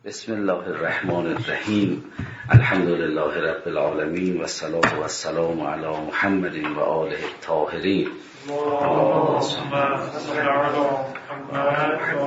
بسم الله الرحمن الرحیم. الحمد لله رب العالمین و الصلاة و السلام علی محمد و آله الطاهرین. اللهم صل علی محمد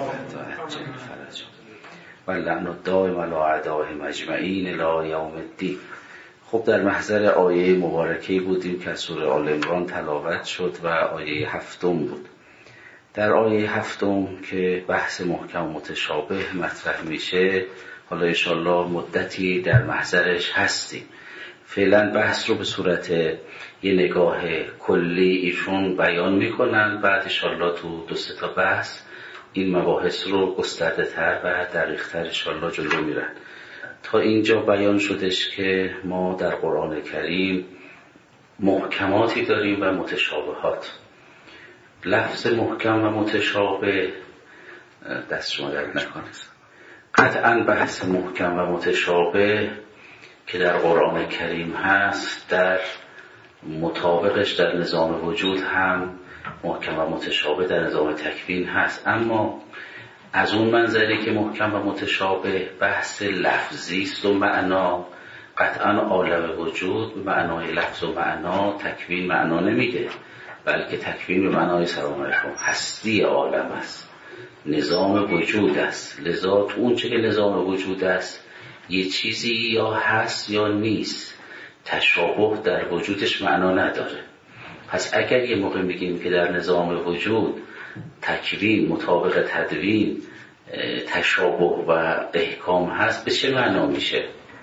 و اللعن الدائم علی اعدائهم اجمعین الی یوم الدین. خب در محضر آیه مبارکه بودیم که از سوره آل عمران تلاوت شد و آیه 7 بود. در آیه 7 که بحث محکم و متشابه مطرح میشه، حالا انشاءالله مدتی در محضرش هستیم. فعلا بحث رو به صورت یه نگاه کلی ایشون بیان میکنن، بعد انشاءالله تو 2-3 تا بحث این مباحث رو گسترده تر و دقیق تر انشاءالله جلو میرن. تا اینجا بیان شدش که ما در قرآن کریم محکماتی داریم و متشابهات. لفظ محکم و متشابه دست شما درد نکنه. قطعا بحث محکم و متشابه که در قرآن کریم هست، در مطابقش در نظام وجود هم محکم و متشابه در نظام تکوین هست. اما از اون منظری که محکم و متشابه بحث لفظی است و معنا، قطعا عالم وجود معنای لفظ و معنا تکوین معنا نمیده، بلکه تکوین به معنای سلام علیکم هستی عالم است، نظام وجود است. لذا تو اون چه که نظام وجود است یه چیزی یا هست یا نیست، تشابه در وجودش معنا نداره. پس اگر یه موقع میگیم که در نظام وجود تکوین مطابق تدوین تشابه و احکام هست، به چه معنا میشه؟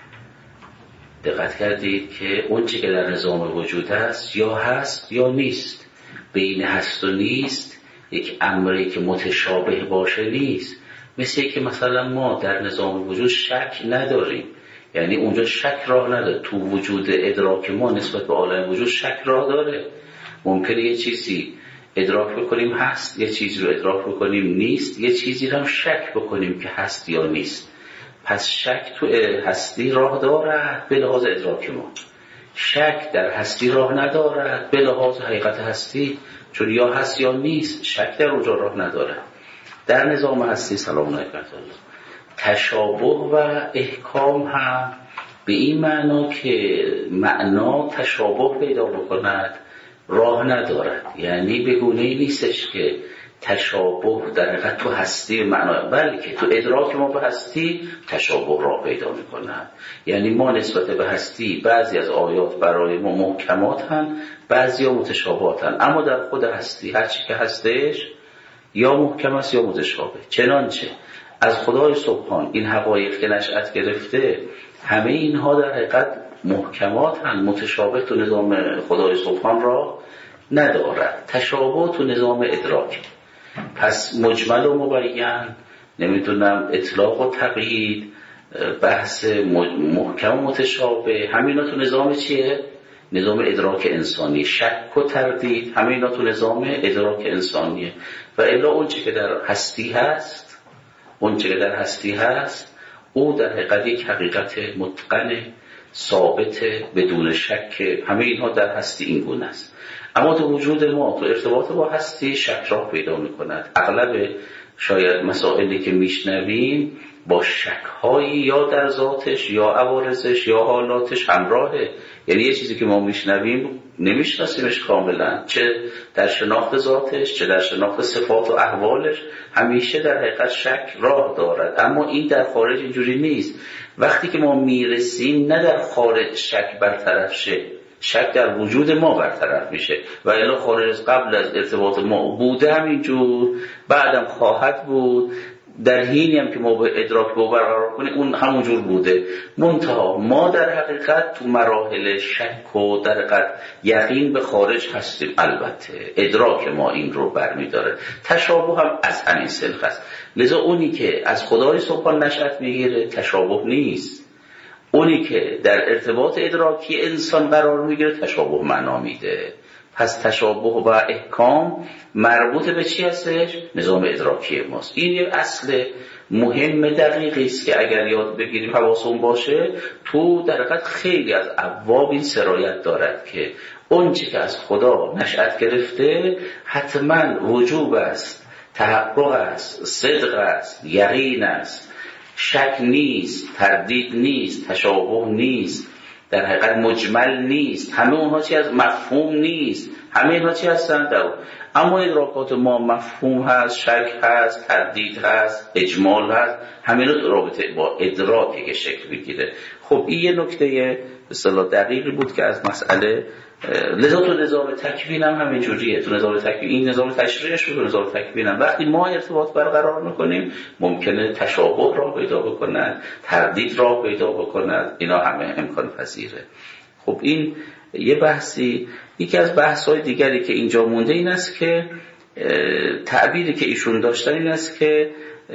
دقت کردید که اون چه که در نظام وجود است یا هست یا نیست. بین هست و نیست یک امری که متشابه باشه نیست. مثل که مثلا ما در نظام وجود شک نداریم، یعنی اونجا شک راه نداره. تو وجود ادراک ما نسبت به عالم وجود شک راه داره. ممکنه یه چیزی ادراک بکنیم هست، یه چیزی رو ادراک بکنیم نیست، یه چیزی رو هم شک بکنیم که هست یا نیست. پس شک تو هستی راه دارد به لحاظ ادراک ما، شک در هستی راه ندارد به لحاظ حقیقت هستی، چون یا هست یا نیست، شک در اونجا راه ندارد. در نظام هستی سلام علیکم تشابه و احکام هم به این معنا که معنا تشابه پیدا بکند راه ندارد. یعنی به گونه‌ای نیستش که تشابه در حقیقت تو هستی معنا، بلکه تو ادراک ما به هستی تشابه راه پیدا می‌کند. یعنی ما نسبت به هستی بعضی از آیات برای ما محکمات هم، بعضی ها متشابهات هم، اما در خود هستی هر چی که هستش یا محکم است یا متشابه. چنانچه از خدای سبحان این حقایق که نشأت گرفته، همه اینها در حقیقت محکمات هم، متشابه تو نظام خدای سبحان را ندارد، تشابه تو نظام ادراک. پس مجمل و مبین، نمیدونم اطلاق و تقیید، بحث محکم و متشابه، همینا تو نظام چیه؟ نظام ادراک انسانی. شک و تردید همینا تو نظام ادراک انسانیه. و الا اون چه که در هستی هست، اون چه که در هستی هست او در حقیقت یک حقیقت متقن ثابت بدون شک. همه اینها در هستی این گونه است. اما تو وجود ما، تو ارتباط با هستی شک راه پیدا می‌کند. اغلب شاید مسائلی که میشنویم با شک‌هایی یا در ذاتش یا عوارضش یا حالاتش همراهه. یعنی یه چیزی که ما میشنویم نمیشناسیمش کاملا، چه در شناخت ذاتش چه در شناخت صفات و احوالش، همیشه در حقیقت شک راه دارد. اما این در خارج اینجوری نیست. وقتی که ما میرسیم نه در خارج شک برطرف شه، شک در وجود ما برطرف میشه. و الا خارج قبل از ارتباط ما بوده همینجور، بعدم خواهد بود، در حینی هم که ما به ادراک با برقرار کنیم اون همونجور بوده. منتها ما در حقیقت تو مراحل شک و در حقیقت یقین به خارج هستیم. البته ادراک ما این رو برمیداره. تشابه هم از همین سلخ است. لذا اونی که از خدای سبحان نشأت میگیره تشابه نیست، اونی که در ارتباط ادراکی انسان قرار میگیره تشابه معنا میده. پس تشابه و احکام مربوط به چی هستش؟ نظام ادراکی ماست. این یه اصل مهم دقیقی است که اگر یاد بگیریم حواسمون باشه، تو در حقیقت خیلی از ابواب این سرایت دارد که اون چی که از خدا نشأت گرفته حتما وجوب است، تحقق است، صدق است، یقین است، شک نیست، تردید نیست، تشابه نیست، در حقیقت مجمل نیست، همه اونها چی از مفهوم نیست، همه اینها چی هستن در اما ادراکات ما مفهوم هست، شک هست، تردید هست، اجمال هست، همه اینا رابطه با ادراکی که شکل بگیره. خب این یه نکته به اصطلاح دقیقی بود که از مسئله لذا تو نظام تکوین هم همین جوریه. تو نظام تکوین این نظام تشریعش رو نظام تکوین هم وقتی ما ارتباط برقرار میکنیم ممکنه تشابه را پیدا بکنن، تردید را پیدا بکنن، اینا همه امکان پذیره. خب این یه بحثی. یکی از بحث‌های دیگری که اینجا مونده این است که تعبیری که ایشون داشتن این است که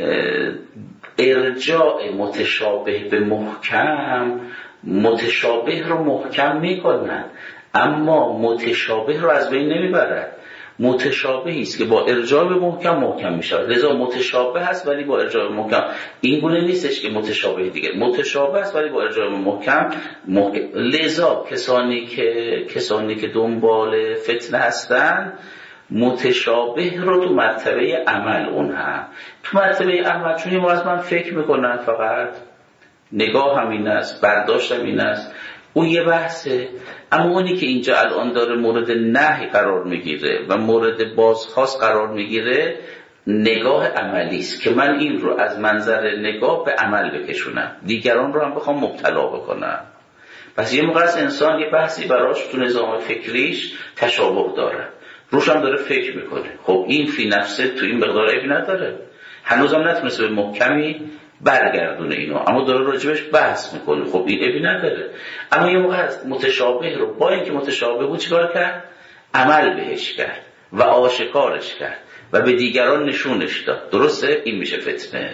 ارجاع متشابه به محکم متشابه رو محکم میکنن اما متشابه رو از بین نمیبرد. متشابهی است که با ارجاع به محکم میشه، لذا متشابه هست ولی با ارجاع به محکم. این گونه نیستش که متشابه دیگه متشابه است ولی با ارجاع به محکم. لذا کسانی که دنبال فتنه هستن متشابه رو تو مرتبه عمل اونها تو مرتبه عمل، چون ما از من فکر میکنن فقط نگاه هم این است، برداشت هم این است، اون یه بحثه. اما اونی که اینجا الان داره مورد نهی قرار میگیره و مورد بازخواست قرار میگیره نگاه عملی است که من این رو از منظر نگاه به عمل بکشونم، دیگران رو هم بخوام مبتلا بکنم. پس یه موقع از انسان یه بحثی براش تو نظام فکریش تشابه داره، روش هم داره فکر میکنه. خب این فی نفسه تو این مقدار عیبی نداره، هنوزم نتونسته به محکمی برگردونه اینو، اما داره راجبش بحث میکنه. خب این عیبی نداره. اما یه موقع از متشابه رو با اینکه متشابه بود چیکار کرد؟ عمل بهش کرد و آشکارش کرد و به دیگران نشونش داد. درسته؟ این میشه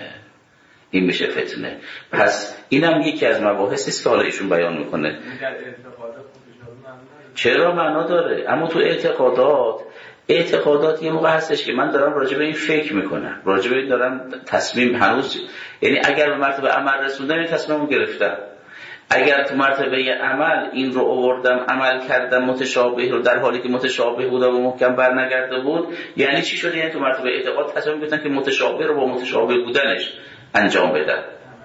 فتنه. پس اینم یکی از مباحثی است که حالا ایشون بیان میکنه. چرا معنا داره؟ اما تو اعتقادات یه موقع هستش که من دارم راجع به این فکر میکنم، راجع به این دارم تصمیم هنوز، یعنی اگر به مرتبه عمل رسوندم این تصمیمو گرفتم، اگر تو مرتبه عمل این رو آوردم عمل کردم متشابه رو در حالی که متشابه بود و محکم برنگرده بود، یعنی چی شده؟ یعنی تو مرتبه اعتقاد تصمیم گرفتن که متشابه رو با متشابه بودنش انجام بدن.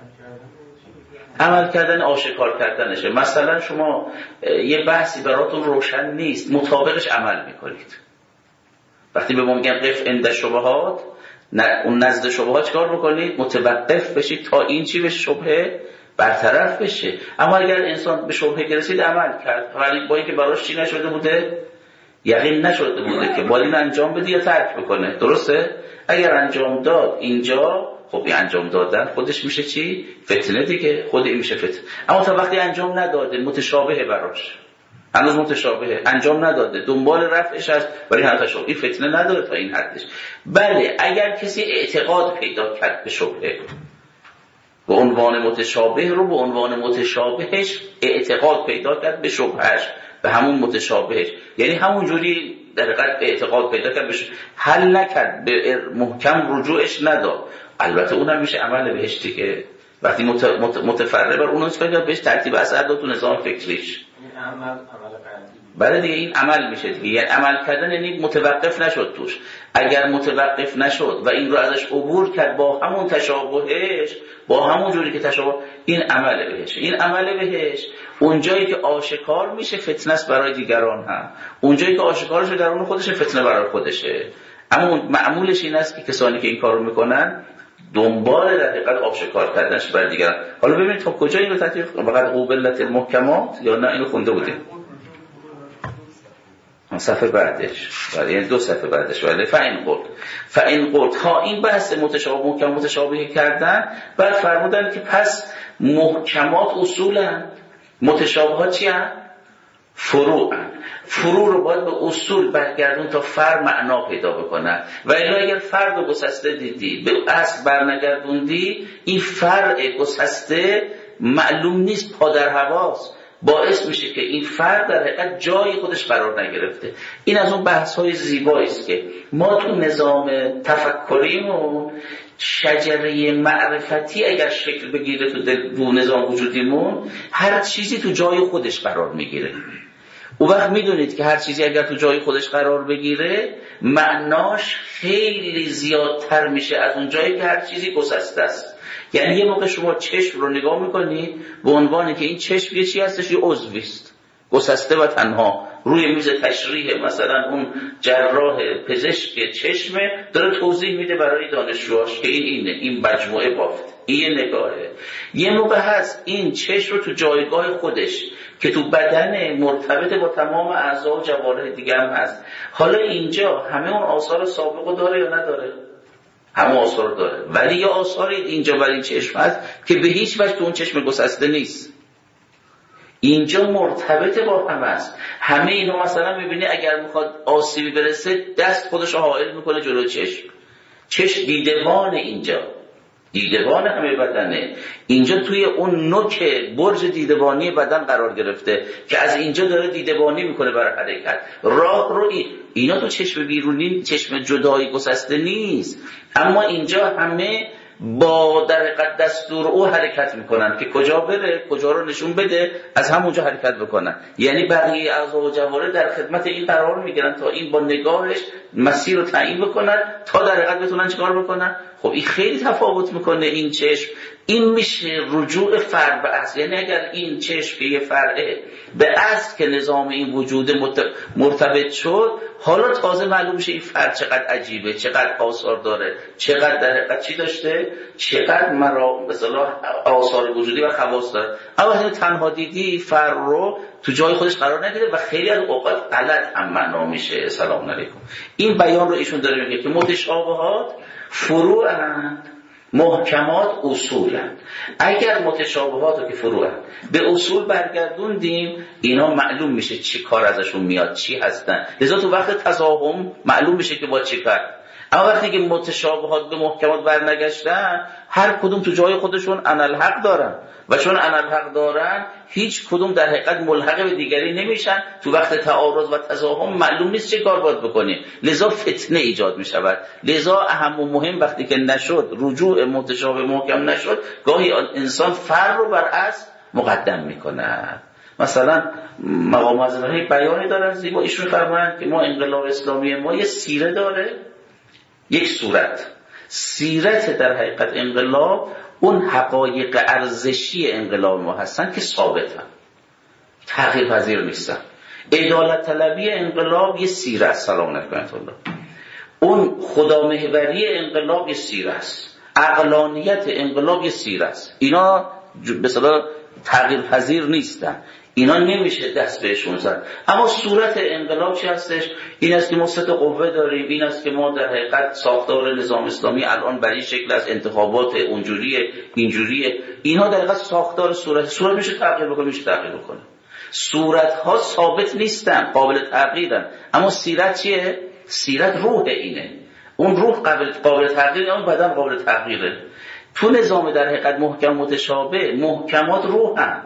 عمل کردن آشکار کردنشه. مثلا شما یه بحثی براتون روشن نیست، مطابقش عمل میکنید. وقتی به ما میگن قف عند شبهات، اون نزد شبهات چیکار میکنید؟ متوقف بشید تا این چی بشه؟ شبهه برطرف بشه. اما اگر انسان به شبهه رسید عمل کرد، ولی با اینکه براش چی نشده بوده؟ یقین نشده بوده که باید این انجام بده یا ترک بکنه. درسته؟ اگر انجام داد اینجا، خب این انجام دادن خودش میشه چی؟ فتنه دیگه. خود این میشه فتنه. اما تا وقتی انجام نداده، متشابهه براش، هنوز متشابهه، انجام نداده، دنبال رفعش هست ولی هنوز تشابه، این فتنه نداره تا این حدش. بله اگر کسی اعتقاد پیدا کرد به شبهه، به عنوان متشابه رو به عنوان متشابهش اعتقاد پیدا کرد به شبهش، به همون متشابهش، یعنی همون جوری در حقیقت اعتقاد پیدا کرد بهش، حل نکرد، به محکم رجوعش نداد، البته اونم میشه عمل بهش دیگه. وقتی متفرع بر اونو چیکار بهش ترتیب اثر داد تو نظام فکریش، بله دیگه این عمل میشه دیگه. یعنی عمل کردن یعنی متوقف نشد توش. اگر متوقف نشد و این رو ازش عبور کرد با همون تشابهش، با همون جوری که تشابه، این عمل بهش. این عمل بهش اونجایی که آشکار میشه فتنه است برای دیگران هم، اونجایی که آشکار شده درون خودشه فتنه برای خودشه. اما معمولش این است که کسانی که این کارو میکنن دنبال در حقیقت آشکار کردنش برای دیگران. حالا ببینید تا کجا اینو تطبیق فقط قوبلت المحکمات یا نه اینو خونده بودیم صفحه بعدش، ولی یعنی 2 صفحه بعدش، ولی فاین قلت ها، این بحث متشابه محکم متشابه کردن، بعد فرمودن که پس محکمات اصولا، متشابهات چی هستند؟ فروعن. فروع رو باید به اصول برگردون تا فرع معنا پیدا بکنه، و الا اگر فرع رو گسسته دیدی به اصل برنگردوندی، این فرع گسسته معلوم نیست، پا در هواست، باعث میشه که این فرد در حقیقت جای خودش قرار نگرفته. این از اون بحث‌های زیبایی است که ما تو نظام تفکریمون، شجره معرفتی اگر شکل بگیره تو نظام وجودیمون، هر چیزی تو جای خودش قرار میگیره. اون وقت میدونید که هر چیزی اگر تو جای خودش قرار بگیره، معناش خیلی زیادتر میشه از اون جایی که هر چیزی گسسته است. یعنی یه موقع شما چشم رو نگاه میکنید به عنوان که این چشم یه چی هستش، یه عضوی است گسسته و تنها روی میز تشریح، مثلا اون جراح پزشک چشمه داره توضیح میده برای دانشجوهاش که اینه، این مجموعه بافت، این نگاهه. یه موقع هست این چشم رو تو جایگاه خودش که تو بدن مرتبط با تمام اعضا و جوارح دیگه هم هست. حالا اینجا همه اون آثار سابقو داره یا نداره؟ همه آثار داره، ولی یه آثاری اینجا برای این چشم هست که به هیچ وجه تو اون چشم گسسته نیست. اینجا مرتبط با هم است. همه اینا مثلا میبینی اگر میخواد آسیبی برسه دست خودش حائل میکنه جلو چشم دیدبان، اینجا دیدبان همه بدنه، اینجا توی اون نوک برج دیدبانی بدن قرار گرفته که از اینجا داره دیدبانی میکنه برای حرکت. راه رو اینا تو چشم بیرونی، چشم جدایی گسسته نیست، اما اینجا همه با در حقیقت دستور او حرکت میکنن که کجا بره، کجا رو نشون بده، از همونجا حرکت بکنن. یعنی بقیه اعضا و جوارح در خدمت این قرار میگیرن تا این با نگاهش مسیر رو تعیین بکنن تا در حقیقت بتونن چیکار بکنن. خب این خیلی تفاوت میکنه این چشم. این میشه رجوع فرع به اصل. یعنی اگر این چشم که یه فرعه به اصل که نظام این وجود مرتبط شد، حالا تازه معلوم میشه این فرع چقدر عجیبه، چقدر آثار داره، چقدر در حقیقت چی داشته، چقدر مثلا آثار وجودی و خواص داره. اما تنها دیدی فرع رو تو جای خودش قرار نگیره و خیلی از اوقات غلط هم معنا میشه. سلام علیکم. این بیان رو ایشون داره میگه که متشابهات فروعند، محکمات اصولند. اگر متشابهات رو که فروعند به اصول برگردوندیم، اینا معلوم میشه چی کار ازشون میاد، چی هستن. لذا تو وقت تزاحم معلوم میشه که با چی کار. اما وقتی که متشابهات به محکمات برنگشتن، هر کدوم تو جای خودشون انالحق دارن و چون انالحق دارن هیچ کدوم در حقیقت ملحق به دیگری نمیشن. تو وقت تعارض و تزاحم معلوم نیست چه کار باید بکنیم، لذا فتنه ایجاد میشود. لذا اهم و مهم وقتی که نشد، رجوع متشابه محکم نشد، گاهی انسان فرع رو بر اصل مقدم میکنه. مثلا مقام معظم بیانی دارن زیبا، ایشون فرمایند که ما انقلاب اسلامی ما یه سیره داره، یک صورت. سیرت در حقیقت انقلاب اون حقایق ارزشی انقلاب ما هستن که ثابتن، تغییر پذیر نیستن. عدالت طلبی انقلاب یه سیره است. سلام علیکم الله. اون خدامحوری انقلاب یه سیره است. عقلانیت انقلاب یه سیره است. اینا به اصطلاح تغییر پذیر نیستن، اینا نمیشه دست بهشون زد. اما صورت انقلاب چی هستش؟ این است که ما سه تا قوه داریم، این است که ما در حقیقت ساختار نظام اسلامی الان برای شکل از انتخابات اونجوریه اینجوریه. اینها در حقیقت ساختار صورت میشه تغییر بکنه، میشه تغییر بکنه. صورت ها ثابت نیستن، قابل تغییرن. اما سیرت چیه؟ سیرت روح اینه. اون روح قابل تغییر، اون بدن قابل تغییره. تو نظام در حقیقت محکم متشابه، محکمات روحن،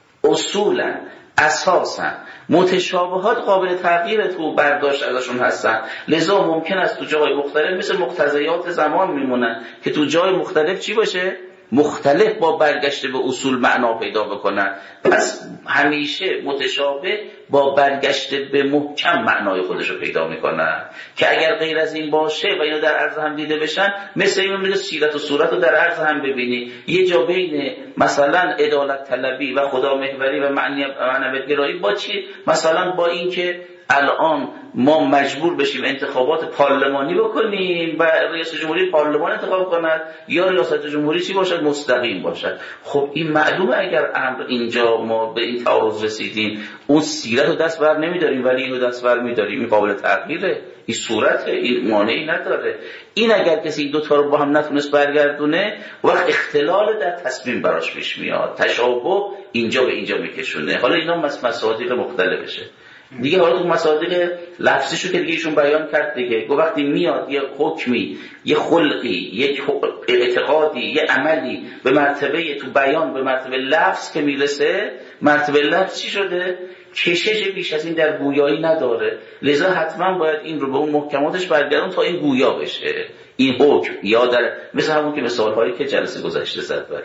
اصولا، اساسا. متشابهات قابل تغییر تو برداشت ازشون هستن. لذا ممکن است تو جای مختلف مثل مقتضیات زمان میمونن که تو جای مختلف چی باشه؟ مختلف با برگشت به اصول معنا پیدا بکنن. پس همیشه متشابه با برگشت به محکم معنای خودش رو پیدا میکنن که اگر غیر از این باشه و اینا در عرض هم دیده بشن، مثل این میگه سیرت و صورت رو در عرض هم ببینی. یه جا بین مثلا عدالت طلبی و خدامحوری و معنویت گرایی با چی؟ مثلا با این که الان ما مجبور بشیم انتخابات پارلمانی بکنیم و ریاست جمهوری پارلمان انتخاب کند یا ریاست جمهوری چی باشد؟ مستقیم باشد. خب این معلومه اگر امر اینجا ما به این تعارض رسیدیم، اون سیرت رو دست بر نمیداریم ولی اینو دست بر میداریم، این قابل تغییره، این صورته، این مانعی نداره. این اگر کسی این دوتا رو با هم نتونست برگردونه، وقت اختلال در تصمیم براش پیش میاد، تشابه اینجا به اینجا میکشونه. حالا اینا مصادیق مختلفشه دیگه. حالا تو مصادیق لفظیشو که دیگه ایشون بیان کرد دیگه، گفت وقتی میاد یه حکمی، یه خلقی، یک اعتقادی، یه عملی به مرتبه تو بیان به مرتبه لفظ که میرسه، مرتبه لفظ چی شده؟ کشش بیش از این در گویایی نداره. لذا حتما باید این رو به اون محکماتش برگردون تا این گویا بشه این حکم. یا در مثل همون که مثالهایی که جلسه گذشته زد برش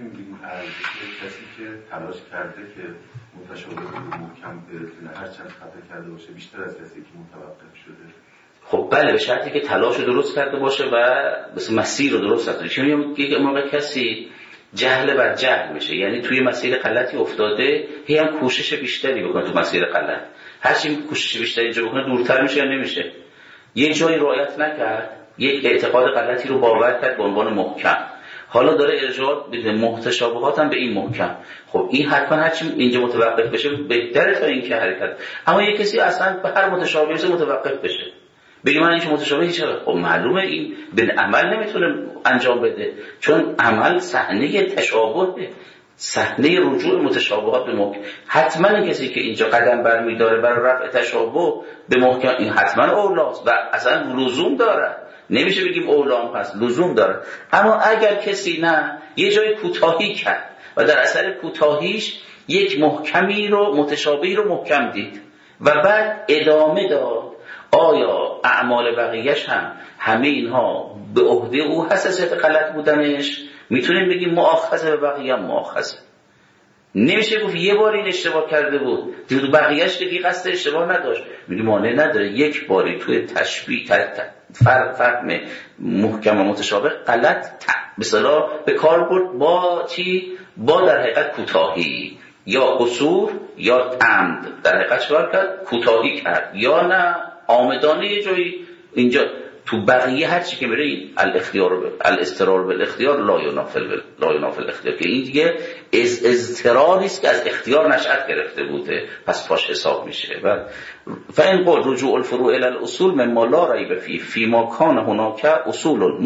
کسی که تلاش کرده که متشابه محکم برسونه، هر چند خطا کرده باشه بیشتر از کسی که متوقف شده، خب بله، به شرطی که تلاش رو درست کرده باشه و مسیر رو درست کرده. چون یه موقع کسی جهل بر جهل میشه، یعنی توی مسیر غلطی افتاده، هی هم کوشش بیشتری بکنه تو مسیر غلط. هرچی کوشش بیشتری اینجا بکنه دورتر میشه یا نمیشه. یه جایی رعایت نکرد، یک اعتقاد غلطی رو باور کرد به عنوان محکم، حالا داره ارجاع به متشابهات هم به این محکم. خب این حتما هرچی اینجا متوقف بشه بهتره تا این که حرکت. اما یه کسی اصلا به هر متشابهی متوقف بشه، بگی من این متشابهی چرا؟ خب معلومه این به عمل نمیتونه انجام بده، چون عمل صحنه تشابهه، صحنه رجوع متشابهات به محکم. حتما کسی که اینجا قدم برمی‌داره برای رفع تشابه به محکم، این حتما اولاست و اصلا لزوم داره. نمیشه بگیم اولام هست، لزوم داره. اما اگر کسی نه یه جای کوتاهی کرد و در اثر کوتاهیش یک محکمی رو متشابهی رو محکم دید و بعد ادامه داد، آیا اعمال بقیه‌اش هم همه اینها به عهده او حساسیت غلط بودنش؟ میتونیم بگیم مؤاخذه به بقیه هم مؤاخذه. نمیشه گفت یه بار این اشتباه کرده بود دیگه بقیه‌اش دیگه قصد اشتباه نداشت. میگه مانع نداره یک باری توی تشبیه فهم محکم و متشابه غلط به اصطلاح به کار برد با چی؟ با در حقیقت کوتاهی یا قصور یا عمد. در حقیقت چیکار کرد؟ کوتاهی کرد یا نه عامدانه یه جایی. اینجا تو بقیه هر چی که میره این الاضطرار بالاختیار لا ینافی الاختیار، که این دیگه اضطراری است که از اختیار نشأت گرفته بوده، پس پاش حساب میشه. و فإن قل رجوع الفروع الی الاصول مما لا ریب فیه فیما کان هناک اصول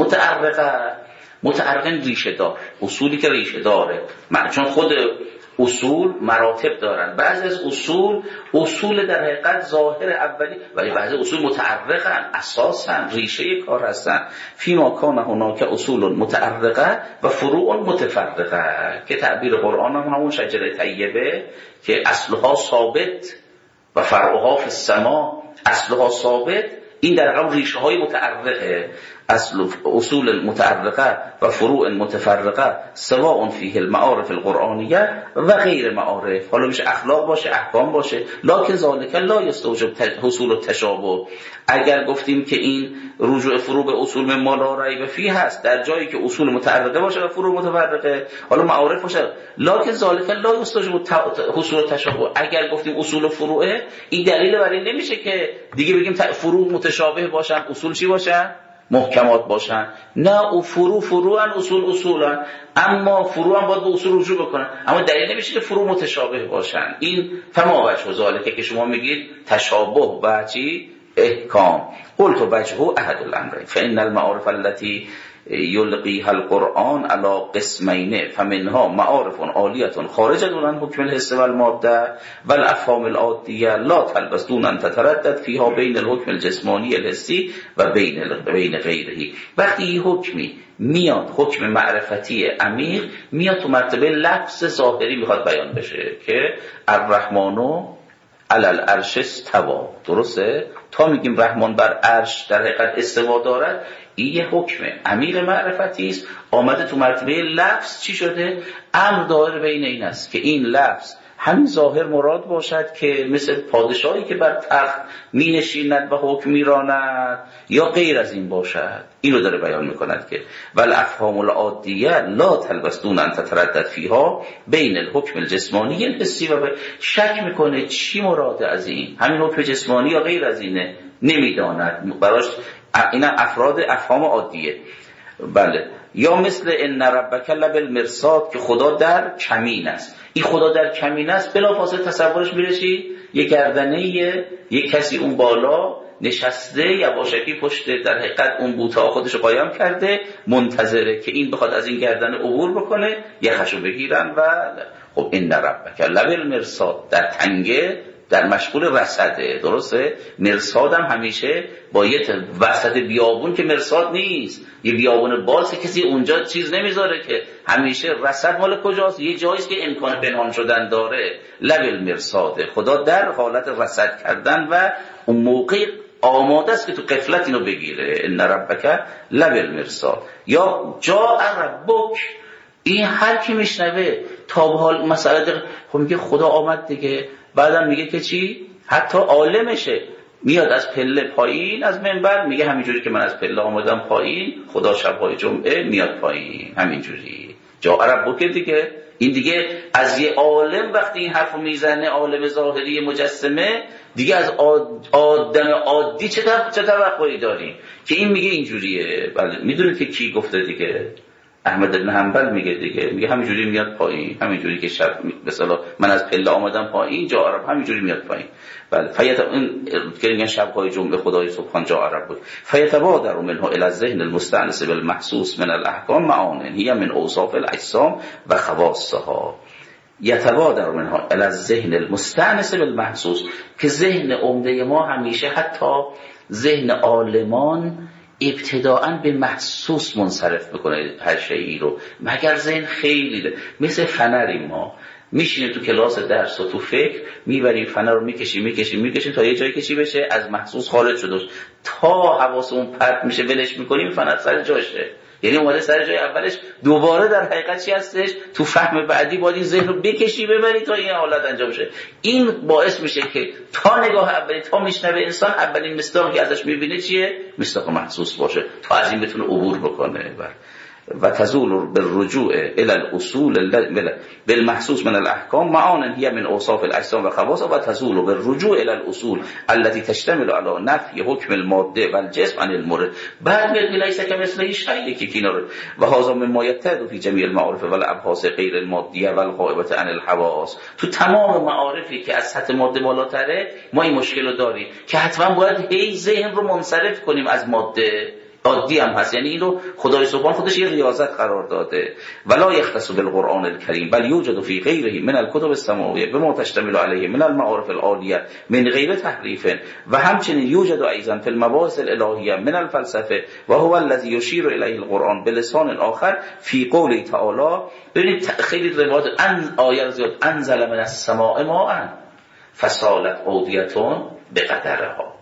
متعرقا ریشه دار، اصولی که ریشه داره. چون خود اصول مراتب دارن، بعضی از اصول در حقیقت ظاهر اولی، ولی بعضی اصول متعرقن، اساسن، ریشه کار هستن. فیما کان هناک اصول متعرقه و فروع متفرقه، که تعبیر قرآن هم همون شجره طیبه که اصلها ثابت و فرعها فی السما. اصلها ثابت، این در حقیقت ریشه های متعرقه. اصول متعرقه و فروع متفرقه سواء فیه المعارف القرآنیه و غیر معارف. حالا میشه اخلاق باشه، احکام باشه، لکن ذالک لا یستوجب حصول التشابه. اگر گفتیم که این رجوع فروع به اصول مما لا ریب فیه هست در جایی که اصول متعرقه باشه و فروع متفرقه، حالا معارف باشه، لکن ذالک لا یستوجب حصول التشابه. اگر گفتیم اصول و فروعه، این دلیل بر این نمیشه که دیگه بگیم فروع متشابه باشن، اصول چی باشن؟ محکمات باشن. نه، او فروعن، اصولن، اما فروع هم باید به اصول رجوع بکنن، اما دلیل نمیشه که فروع متشابه باشن. این فما وجه ذالک که شما میگید تشابه و چی؟ احکام. قلت وجهه احد الامرین فان المعارف التي یلقیها القرآن علی قسمین فمنها معارف عالیه خارجه عن حکم الحس والماده والافهام العادیه لا تلبس دون ان تتردد فيها بین الحکم الجسمانی الحسی و بین غیره. وقتی این حکمی میاد، حکم معرفتی عمیق میاد تو مرتبه لفظ ظاهری میخواد بیان بشه که الرحمن علی العرش استوى، درسته؟ تا میگیم رحمان بر عرش در حقیقت استوا دارد، این یه حکم امیر معرفتی است، آمده تو مرتبه لفظ. چی شده؟ امر دایر بین این است که این لفظ همین ظاهر مراد باشد که مثل پادشاهی که بر تخت می نشیند و حکم می راند، یا غیر از این باشد. این رو داره بیان میکند که والافهام العادیه لا تلبس دون ان تتردد فیها بین الحکم الجسمانی الحسی و شک میکنه چی مراده از این، همین حکم جسمانی یا غیر از اینه، نمیداند براش. اینا افراد افهام عادیه. بله. یا مثل ان ربک لبالمرصاد که خدا در کمین است. این خدا در کمین است بلافاصله تصورش میره چی؟ یه گردنه یه کسی اون بالا نشسته، یواشکی پشت در حقیقت اون بوتا خودشو قایم کرده، منتظره که این بخواد از این گردنه عبور بکنه، یخشو بگیرن. و خب ان ربک لبالمرصاد در تنگه، در مشغول رصده، درسته؟ مرصاد هم همیشه با یه وسط بیابون که مرصاد نیست، یه بیابون باز کسی اونجا چیز نمیذاره که، همیشه رصد مال کجاست؟ یه جاییست که امکان پنهان شدن داره. لبل مرصاد، خدا در حالت رصد کردن و اون موقع آماده است که تو غفلت اینو بگیره. ان ربک لبل مرصاد. یا جاء ربک، این هر کی میشنوه تا به حال مسئله خب میگه خدا آمد دیگه، بعدم میگه که چی؟ حتی عالمشه، میاد از پله پایین از منبر میگه همینجوری که من از پله آمدم پایین خدا شب‌های جمعه میاد پایین، همینجوری جاء ربک دیگه. این دیگه از یه عالم وقتی این حرفو میزنه، عالم ظاهری مجسمه، دیگه از آدم عادی چه توقعی داری که این میگه اینجوریه؟ بله میدونید که کی گفته دیگه؟ احمد بن حنبل میگه دیگه، میگه همینجوری میاد پایین، همینجوری که شب مثلا من از پله آمدم پایین جاء رب همینجوری میاد پایین. بله که میگن شب‌های جمعه خدای سبحان جاء رب فیتبادر منه الی الذهن المستأنس بالمحسوس من الاحکام معان هي من اوصاف الاجسام و خواصها. یتبادر منها الی الذهن المستأنس بالمحسوس، که ذهن عمده ما همیشه حتی ذهن عالمان ابتداءً به محسوس منصرف میکنه هر شیئی رو، مگر ذهن خیلی ده. مثل فنری ما میشینیم تو کلاس درس و تو فکر میبریم فنر رو میکشیم تا یه جایی که چی بشه از محسوس خارج شده، تا حواسمون پرت میشه ولش میکنیم فنر سر جاشه، یعنی اومده سر جای اولش، دوباره در حقیقت چی هستش؟ تو فهم بعدی باید این ذهن رو بکشی ببری تا این حالت انجام شه. این باعث میشه که تا نگاه اولی تا میشنوه انسان اولین مصداقی که ازش میبینه چیه؟ مصداق محسوس باشه تا از این بتونه عبور بکنه. و تزول بالرجوع الى الاصول بالمحسوس من الاحکام معان هي من اوصاف الاجسام و خواصها، و تزول بالرجوع الى الاصول التي تشتمل على نفی حکم الماده والجسم عن المورد. بعد میگه لیس کمثله شیء که کنار و هذا مما يتعد في جميع المعارف والابحاث غیر المادیه والغائبه عن الحواس. تو تمام معارفی که از سطح ماده بالاتره ما این مشکل رو داریم که حتما باید هی ذهن رو منصرف کنیم از ماده عادی هم هست، یعنی اینو خدای سبحان خودش یه ریاضت قرار داده. ولا یختص بالقرآن الکریم بل یوجد فی غیره من الکتب السماویه بما تشتمل علیه من المعارف العالیه من غیر تحریف، و همچنین یوجد ایضا فی المباحث الالهیه من الفلسفه و هو الذی یشیر الیه القرآن بلسان آخر فی قوله تعالی. ببینید خیلی روایت آیه زیاد انزل من السماء ماء فسالت اودیه بقدرها.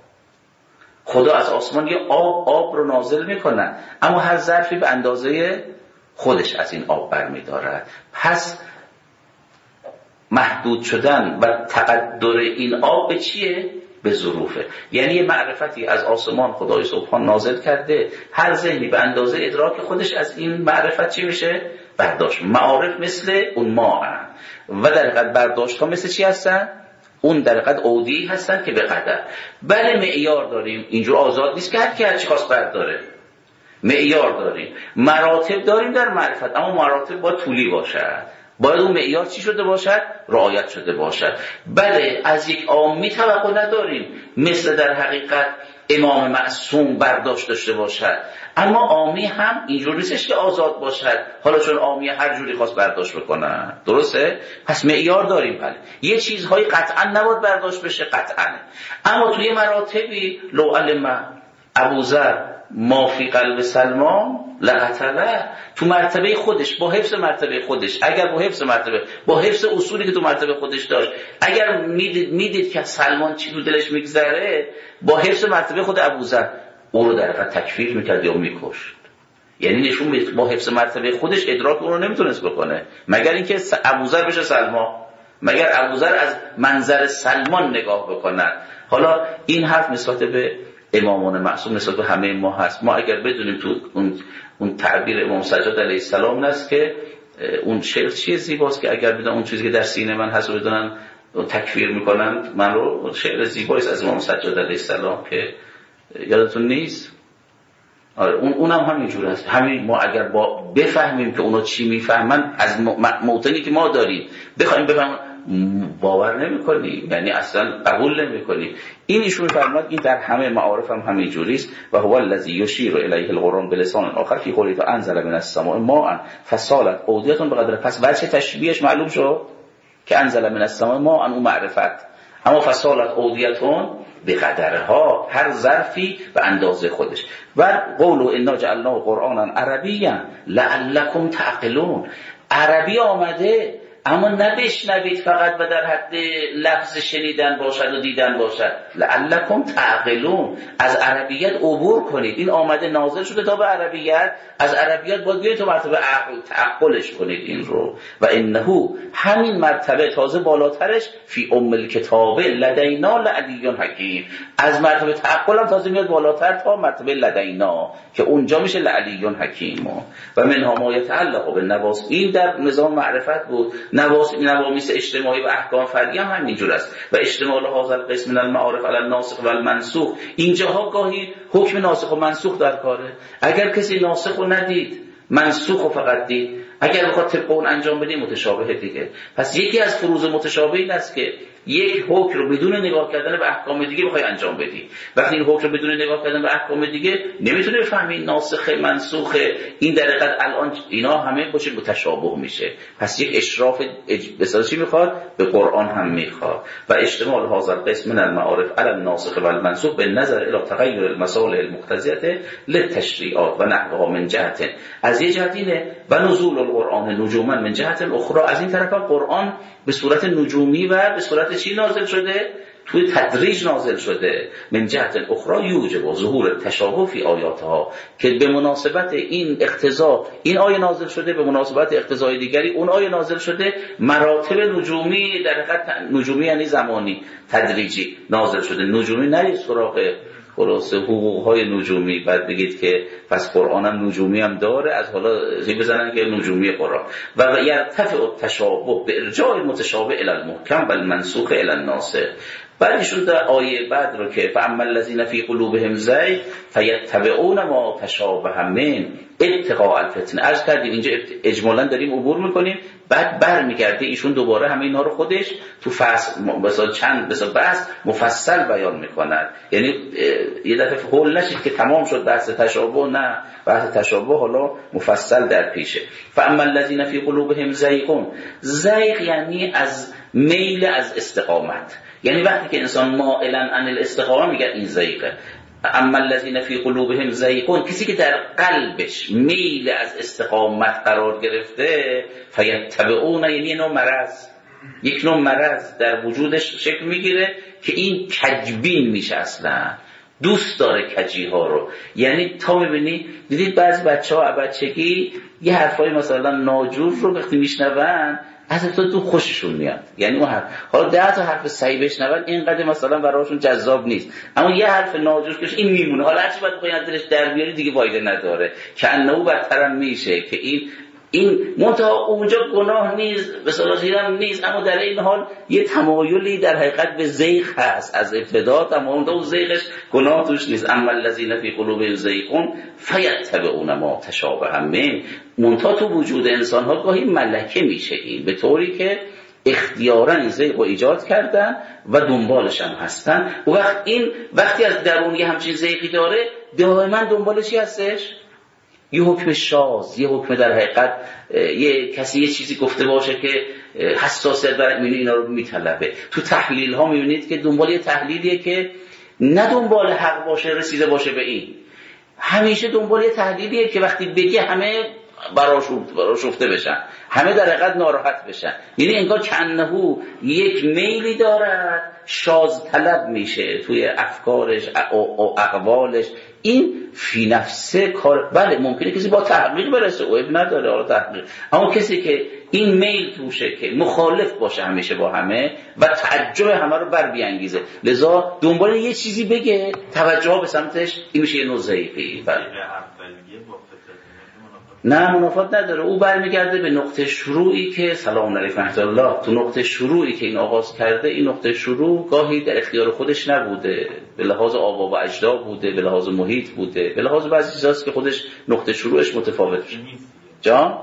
خدا از آسمان یه آب رو نازل میکنه، اما هر ظرفی به اندازه خودش از این آب برمیدارد. پس محدود شدن و تقدر این آب به چیه؟ به ظروفه. یعنی یه معرفتی از آسمان خدای سبحان نازل کرده، هر ذهنی به اندازه ادراک خودش از این معرفت چی میشه؟ برداشت. معارف مثل اون ما هستن و در حقیقت برداشت ها مثل چی هستن؟ اون در حقیقت اودی هستن که به قدر. بله معیار داریم، اینجور آزاد نیست که هر چی خواست برداره. معیار داریم، مراتب داریم در معرفت، اما مراتب باید طولی باشد، باید اون معیار چی شده باشد؟ رعایت شده باشد. بله از یک عامی توقع نداریم مثل در حقیقت امام معصوم برداشت داشته باشد، اما عامی هم اینجور نیستش که آزاد باشد، حالا چون عامی هر جوری خواست برداشت بکنه. درسته؟ پس معیار داریم. بله یه چیزهایی قطعا نباید برداشت بشه، قطعا، اما توی مراتبی لو علم ابوذر ما فی قلب سلمان لقتله، تو مرتبه خودش با حفظ مرتبه خودش، اگر با حفظ اصولی که تو مرتبه خودش داشت، اگر میدید که سلمان چی تو دلش میگذره، با حفظ مرتبه خود ابوذر او رو در حقیقت تکفیر میکرد یا میکشت. یعنی نشون میده با حفظ مرتبه خودش ادراک اون رو نمیتونست بکنه، مگر اینکه ابوذر بشه سلمان، مگر ابوذر از منظر سلمان نگاه بکنن. حالا این حرف نسبت به امامان معصوم نسبت به همه ما هست. ما اگر بدونیم تو اون تعبیر امام سجاد علیه السلام است که اون شعر چیه زیباست که اگر بدونن اون چیزی که در سینه من هست رو بدونن تکفیر میکنن من رو، شعر زیباییست از امام سجاد علیه السلام که یادتون نیست؟ آره اونم همینجور است. همین ما اگر با بفهمیم که اونا چی میفهمن از موطنی که ما داریم بخوایم بفهمیم، باور نمی‌کنی، یعنی اصلا قبول نمی‌کنی. این ایشون فرمود این در همه معارف هم همینجوری است. و هو الذی یشیر الیه القرآن بلسان آخر فی قوله انزل من السماء ماء فسالت اودیه بقدر. پس وجه تشبیهش معلوم شد که انزل من السماء ماء اون معرفت، اما فسالت اودیه بقدرها، هر ظرفی به اندازه خودش. و قولوا انا جعلناه قرآنا عربیا لعلکم تعقلون، عربی آمده اما نبشنوید فقط و در حد لفظ شنیدن باشد و دیدن باشد. لعلکم تعقلون، از عربیت عبور کنید. این آمده نازل شده تا به عربیت، از عربیت باید بیایید تو مرتبه تعقلش کنید این رو. و انه، همین مرتبه تازه بالاترش، فی ام الکتاب لدینا لعلی حکیم، از مرتبه تعقل هم تازه میاد بالاتر تا مرتبه لدینا که اونجا میشه لعلی حکیم. و منها ما یتعلق بالنواصب، این در نظام معرفت بود. نوامیس اجتماعی و احکام فردی هم همینجور است. و اجتماع هذا القسم من المعارف علی الناسخ و المنسوخ، اینجاها گاهی حکم ناسخ و منسوخ در کاره. اگر کسی ناسخ رو ندید، منسوخ رو فقط دید، اگر بخواد طبق اون انجام بده متشابه دیگه. پس یکی از فروض متشابه این است که یک حکم رو بدون نگاه کردن به احکام دیگه بخوای انجام بدی. وقتی این حکم رو بدون نگاه کردن به احکام دیگه نمیتونه بفهمی ناسخ منسوخ، این در حقیقت الان اینا همه باشه متشابه میشه. پس یک اشراف بسازی میخواد، به قرآن هم میخواد. و اجتماع هذا القسم من المعارف علی الناسخ و المنسوخ بالنظر الی تغیر المصالح المقتضیه للتشریعات و نحوها من جهت، از یه جهت اینه، و نزول القرآن نجوما من جهت اخرى، از این طرف قرآن به صورت نجومی و به صورت چی نازل شده؟ توی تدریج نازل شده. من جهت اخرى یوجب ظهور التشابه فی آیاتها، که به مناسبت این اقتضا این آیه نازل شده، به مناسبت اقتضای دیگری اون آیه نازل شده. مراتب نجومی، در حقیقت نجومی یعنی زمانی، تدریجی نازل شده. نجومی نرید سراغ خلاصه حقوقهای نجومی بعد بگید که پس قرآن هم نجومی هم داره، از حالا زی بزنن که نجومی قرآن. و یرتفع التشابه به ارجاع المتشابه الی المحکم و المنسوخ الی الناسخ. بعدشون در آیه بعد رو که فاما الذین فی قلوبهم زیغ فیتبعون ما تشابه منه ابتغاء الفتنه. عرض کردیم اینجا اجمالا داریم عبور میکنیم، بعد برمیگرده ایشون دوباره همه اینا رو خودش تو فصل مثلا چند بحث مفصل بیان میکند. یعنی یه دفعه هول نشید که تمام شد بحث تشابه، نه، بحث تشابه حالا مفصل در پیشه. فاما الذین فی قلوبهم زیغ، زیغ یعنی از میل از استقامت، یعنی وقتی که انسان مائلا عن الاستقامه میگه این زیغه. اما الذین فی قلوبهم زیغون، کسی که در قلبش میل از استقامت قرار گرفته، فیتبعون، یعنی نوع مرض، یک نوع مرض در وجودش شکل میگیره که این کجبین میشه، اصلا دوست داره کجی ها رو. یعنی تا میبینی دیدید بعضی بچه‌ها بچگی یه حرفای مثلا ناجور رو وقتی میشنون از تو خوششون میاد، یعنی اون حالا 10 تا حرف صحیح بشنون اینقدر مثلا براشون جذاب نیست، اما یه حرف ناجور که این میمونه، حالا هرچی باید بخوای از دلش در بیاری دیگه فایده نداره، که انه بدترم میشه که این منتها اونجا گناه نیست، به صلاحیت نیست، اما در این حال یه تمایلی در حقیقت به زیغ هست از ابتدا، اما اون زیغش گناه توش نیست. اما الذین فی قلوبهم زیغون فیتبعون ما تشابه منه، منتها تو وجود انسان ها گاهی ملکه میشه این، به طوری که اختیاراً این زیغ رو ایجاد کردن و دنبالش هم هستن. و وقتی از درون یه همچین زیغی داره، دائما دنبال چی هستش؟ یه حکم شاذ، یه حکم در حقیقت یه کسی یه چیزی گفته باشه که حساسیت برای اینا رو میطلبه. تو تحلیل ها میبینید که دنبال یه تحلیلیه که نه دنبال حق باشه، رسیده باشه به این، همیشه دنبال یه تحلیلیه که وقتی بگه همه براشفته بشن، همه در حقیقت ناراحت بشن. یعنی انگار کنهو یک میلی دارد، شاذ طلب میشه توی افکارش و اقوالش. این فی نفسه کار، بله ممکنه کسی با تحقیق برسه، عیب نداره آره تحقیق، اما کسی که این میل توشه که مخالف باشه همیشه با همه و تعجب همه رو بر بیانگیزه، لذا دنبال یه چیزی بگه توجه ها به سمتش، این میشه یه نوع ضعیفی. نه منافات نداره، او برمیگرده به نقطه شروعی که سلام علیکم ورحمت الله، تو نقطه شروعی که این آغاز کرده، این نقطه شروع گاهی در اختیار خودش نبوده، به لحاظ آبا و اجداد بوده، به لحاظ محیط بوده، به لحاظ بعضی چیزاست که خودش نقطه شروعش متفاوت میشه. جان؟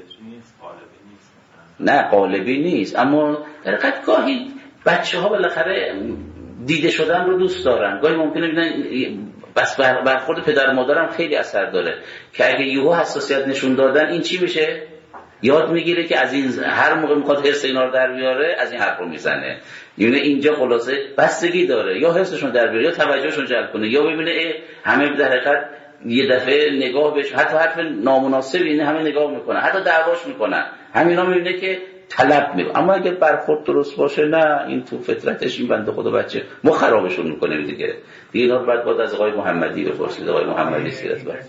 نه قالبی نیست، اما در حقیقت گاهی بچه‌ها بالاخره دیده شدن رو دوست دارن، گاهی ممکنه ببینن بس بر خود پدر و مادرم خیلی اثر داره که اگه یهو حساسیت نشون دادن این چی میشه؟ یاد میگیره که از این هر موقع میخواد حرص اینا رو در بیاره از این حرف رو میزنه. یعنی اینجا خلاصه بستگی داره، یا حرصشون در بیاره یا توجهشون جلب کنه، یا ببینه همه در حقیقت یه دفعه نگاه بهش، حتی حرف نامناسبی اینه همه نگاه میکنن، حتی دعواش میکنن، همینا میبینه که طلب میکنه. اما اگر برخورد درست باشه، نه این تو فطرتش، این بنده خدا بچه ما خرابشون میکنیم دیگه اینا رو بعد از آقای محمدی بپرسید. آقای محمدی سیرت بعد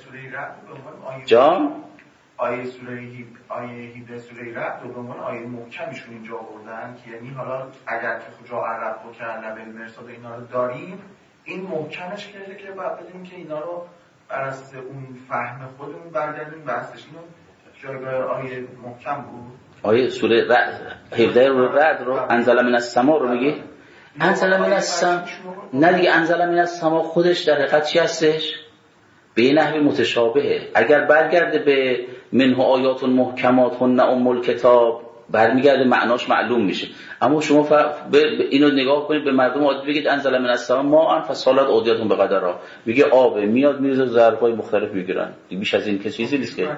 جان آیه سوره 17 سوره رعد رو به عنوان آیه محکمشون اینجا آوردن که یعنی حالا اگر که جا عرب و کرنه به مرصاد اینا رو داریم، این محکمش کرده که بعد بدیم که اینا رو بر اساس اون فهم خودمون برگردیم بحثش. اینو جایگاه آیه محکم بود. آیه سوره رعد 17 رو رعد رو انزل من السما رو میگی؟ انزل من السما نه دیگه، انزل من السما خودش در حقیقت چی هستش؟ به نحو متشابهه. اگر برگرده به منه آیات محکمات هن ام الکتاب برمیگرده معناش معلوم میشه. اما شما اینو نگاه کنید به مردم عادی بگید انزل من السما ماء فسالت اودیتون به قدرها، میگه آب میاد میریزه ظرفای مختلف میگیرن. بیش از این که چیزی نیست که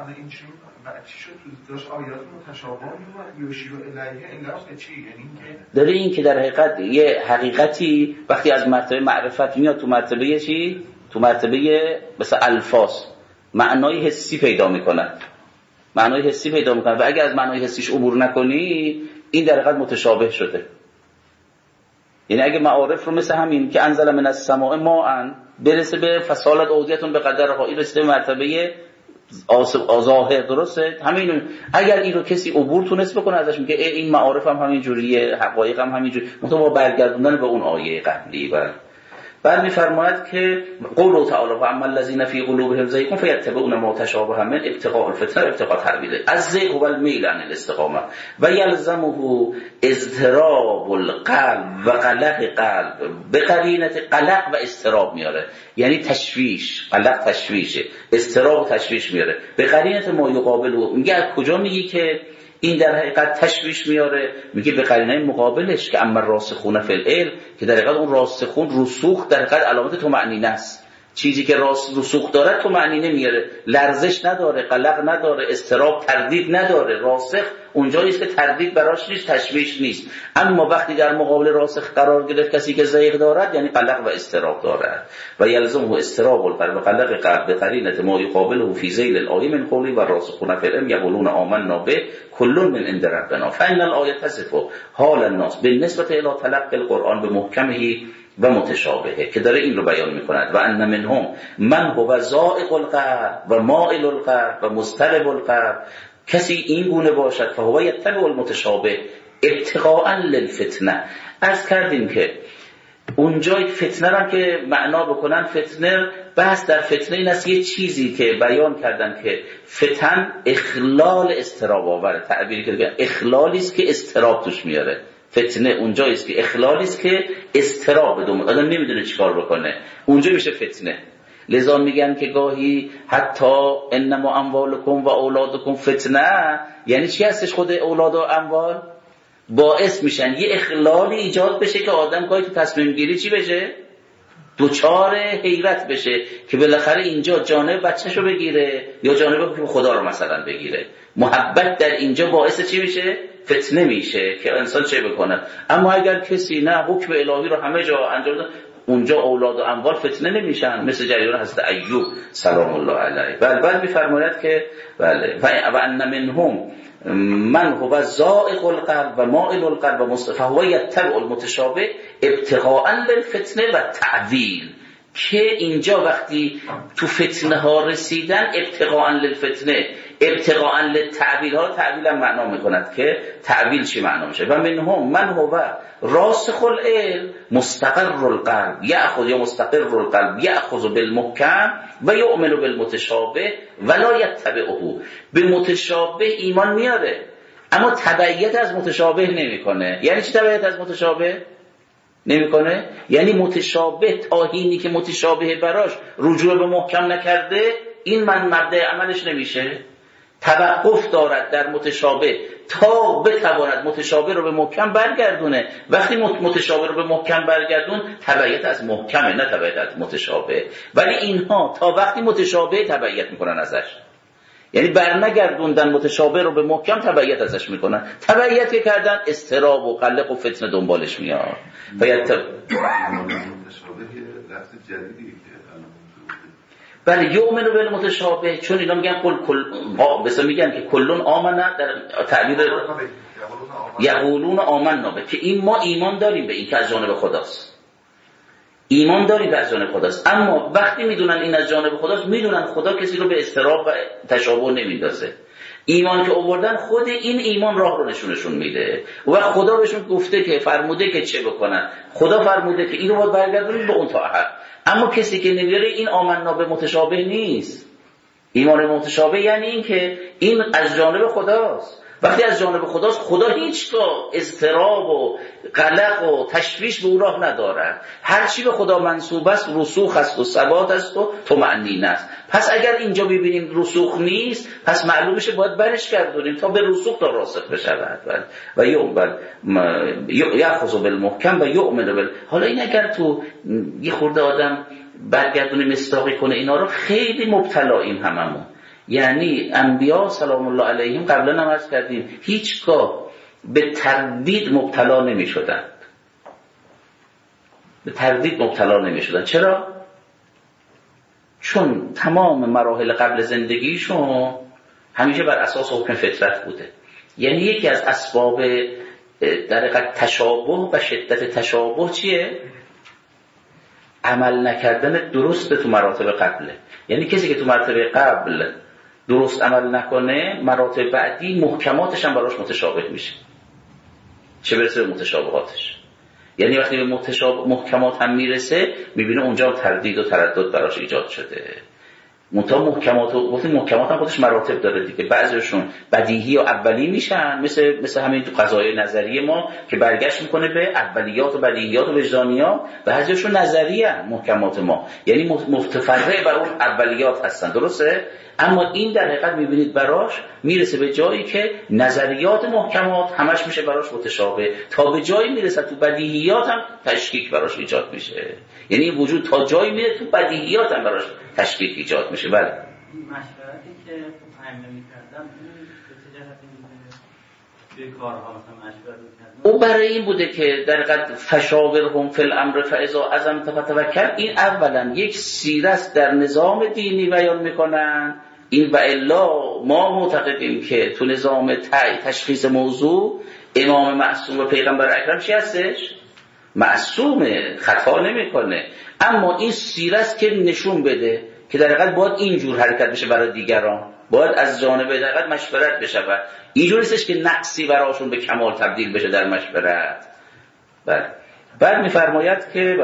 چی شد داشت آیات متشابه بود یوشیرو الیه این چی یعنی داره این که در حقیقت یه حقیقتی وقتی از مرتبه معرفت میاد تو مرتبه چی؟ تو مرتبه مثلا الفاظ معنای حسی پیدا میکنه. معنای حسی پیدا میکنه و اگر از معنای حسیش عبور نکنی این در حقیقت متشابه شده. یعنی اگه معارف رو مثل همین که انزل من السماء ماء برسه به فسالت اودیتون به قدرها، این رسیده به مرتبه ظاهر، درسته؟ همین اگر این رو کسی عبور تونست بکنه ازش میگه این معارف هم همین جوریه، حقایق هم همین جوریه، مثلا با برگردوندن به اون آیه قبلی. بعد میفرماید که قول تعالی و اما الذین فی قلوبهم زیغ فیتبعون ما تشابه من ابتغاء الفتنه ابتغاء تأویله. الزیغ هو المیل عن الاستقامه و یلزمه اضطراب القلب و قلق قلب. به قرینه قلق و اضطراب میاره، یعنی تشویش. قلق تشویشه، اضطراب تشویش میاره. به قرینه ما یقابله، میگه از کجا میگی که این در حقیقت تشویش میاره؟ میگه به قرینه مقابلش که اما راسخون فی العلم، که در حقیقت اون راسخون رسوخ در حقیقت علامت طمأنینه است. چیزی که رسوخ داره طمأنینه میاره، لرزش نداره، قلق نداره، اضطراب تردید نداره. راسخ اونجایی است که تردید براش نیست، تشویش نیست. اما وقتی در مقابل راسخ قرار گرفت کسی که زیغ دارد، یعنی قلق و اضطراب دارد. و یلزمه اضطراب القلب و قلق قلب به قرینه ما یقابله فی ذیل الآیه من قولی و راسخون فی العلم یقولون آمنا به کل من عند ربنا فإن الآیه تصف حال الناس بالنسبه الی تلقی القرآن به محکمه و متشابهه، که داره این رو بیان میکند. و ان منهم من هو ذائق القلب و مائل القلب و مضطرب القلب. کسی این گونه باشد فهو یتبع المتشابه ابتغاء للفتنه. عرض کردیم که اونجای فتنه رو که معنا بکنن، فتنه بحث در فتنه این است یه چیزی که بیان کردن که فتن اخلال استراب آوره، تعبیری که اخلالی است که استراب توش میاره. فتنه اونجایی است که اخلالی است که استراب بدون آدم نمیدونه چیکار بکنه، اونجا میشه فتنه. لذا میگن که گاهی حتی انما اموالکم و اولادکم فتنه، یعنی چی هستش؟ خود اولاد و اموال باعث میشن یه اخلالی ایجاد بشه که آدم گاهی تو تصمیم گیری چی بشه؟ دوچار حیرت بشه که بالاخره اینجا جانب بچه‌شو بگیره یا جانب خدا رو مثلا بگیره. محبت در اینجا باعث چی میشه؟ فتنه میشه که انسان چه بکنه. اما اگر کسی نه حکم الهی رو همه جا انجام ده، اونجا اولاد و اموال فتنه نمیشن، مثل جریان حضرت ایوب سلام الله علیه. بعد میفرماید که بله و ان منهم من هو ذائق القلب و مائل القلب و مصطفى هو یتبع المتشابه ابتغاء للفتنه و تعویل. که اینجا وقتی تو فتنه ها رسیدن ابتغاء للفتنه ابتغاء للتعویل ها، تعویل هم معنا میکند که تعویل چی معنا میشه. و منهم من هو راسخ العلم مستقر القلب یأخذ یا مستقر القلب یأخذ بالمحکم و یؤمن بالمتشابه ولا یتبعه. به متشابه ایمان میاره اما تبعیت از متشابه نمیکنه. یعنی چی تبعیت از متشابه نمیکنه؟ یعنی متشابه تاهینی که متشابه براش رجوع به محکم نکرده، این من مبدأ عملش نمیشه. توقف دارد در متشابه تا بتواند متشابه رو به محکم برگردونه. وقتی متشابه رو به محکم برگردون، تبعیت از محکمه نه تبعیت از متشابه. ولی اینها تا وقتی متشابه تبعیت میکنن ازش، یعنی برنگردوندن متشابه رو به محکم تبعیت ازش میکنن. تبعیت کردن استراب و قلق و فتنه دنبالش میاد. متشابه لفظ جدیدی که بله یؤمن بالمتشابه، چون اینا میگن مثلا میگن که کلون آمن، در تعبیر یقولون آمنا به، که این ما ایمان داریم به این که از جانب خداست، ایمان داریم به از جانب خداست. اما وقتی میدونن این از جانب خداست، میدونن خدا کسی رو به اضطراب و تشابه نمیندازه. ایمان که آوردن خود این ایمان راه رو نشونشون میده و خدا بهشون گفته که فرموده که چه بکنن، خدا فرموده که اینو باید برگردونید به اون طاعت. اما کسی که نمیاره این آمنا به متشابه نیست. ایمان متشابه یعنی این که این از جانب خداست. وقتی از جانب خداست، خدا هیچگاه اضطراب و قلق و تشویش به او راه ندارد. هر چی به خدا منسوب است رسوخ است و ثبات است و طمأنینه است. پس اگر اینجا ببینیم رسوخ نیست، پس معلوم میشه باید برش گردونیم تا به رسوخ تا راسخ بشود. و یأخذ بالمحکم و یؤمن حالا این اگر تو یه خورده آدم برگردونه مصداقی کنه اینا رو، خیلی مبتلاییم هممون. یعنی انبیا سلام الله علیهم قبلا هم عرض کردیم هیچگاه به تردید مبتلا نمی شدن. به تردید مبتلا نمی شدن. چرا؟ چون تمام مراحل قبل زندگیشون همیشه بر اساس حکم فطرت بوده. یعنی یکی از اسباب در حقیقت تشابه و شدت تشابه چیه؟ عمل نکردن درست تو مراتب قبله. یعنی کسی که تو مرتبه قبل درست عمل نکنه، مراتب بعدی محکماتش هم براش متشابه میشه، چه برسه به متشابهاتش. یعنی وقتی به محکمات هم میرسه، میبینه اونجا تردید و تردد براش ایجاد شده. منتها محکمات هم خودش مراتب داره دیگه. بعضیشون بدیهی و اولی میشن، مثل همین تو قضایای نظریه ما که برگشت میکنه به اولیات و بدیهیات و وجدانیات. بعضیشون نظریه محکمات ما، یعنی متفرع بر اون اولیات هستن، درسته؟ اما این در حقیقت میبینید براش میرسه به جایی که نظریات محکمات همش میشه براش متشابه، تا به جایی میرسه تو بدیهیات هم تشکیک براش ایجاد میشه. یعنی وجود تا جایی میره تو بدیهیات هم براش تشکیک ایجاد میشه. بله مشورتی که فهم نمی‌کردم به چه جهتی می‌بینه به کارها مثلا مشورت می‌کردم، او برای این بوده که در حقیقت فشاورهم فی الامر فاذا عزمت فتوکل، این اولا یک سیره است در نظام دینی بیان میکنن. این و الا ما معتقدیم که تو نظام تشخیص موضوع امام معصوم و پیغمبر اکرم چی هستش؟ معصومه، خطا نمیکنه. اما این سیره است که نشون بده که در حقیقت باید اینجور حرکت بشه برای دیگران، باید از جانب در حقیقت مشورت بشه. اینجور نیستش که نقصی براشون به کمال تبدیل بشه در مشورت. بعد میفرماید که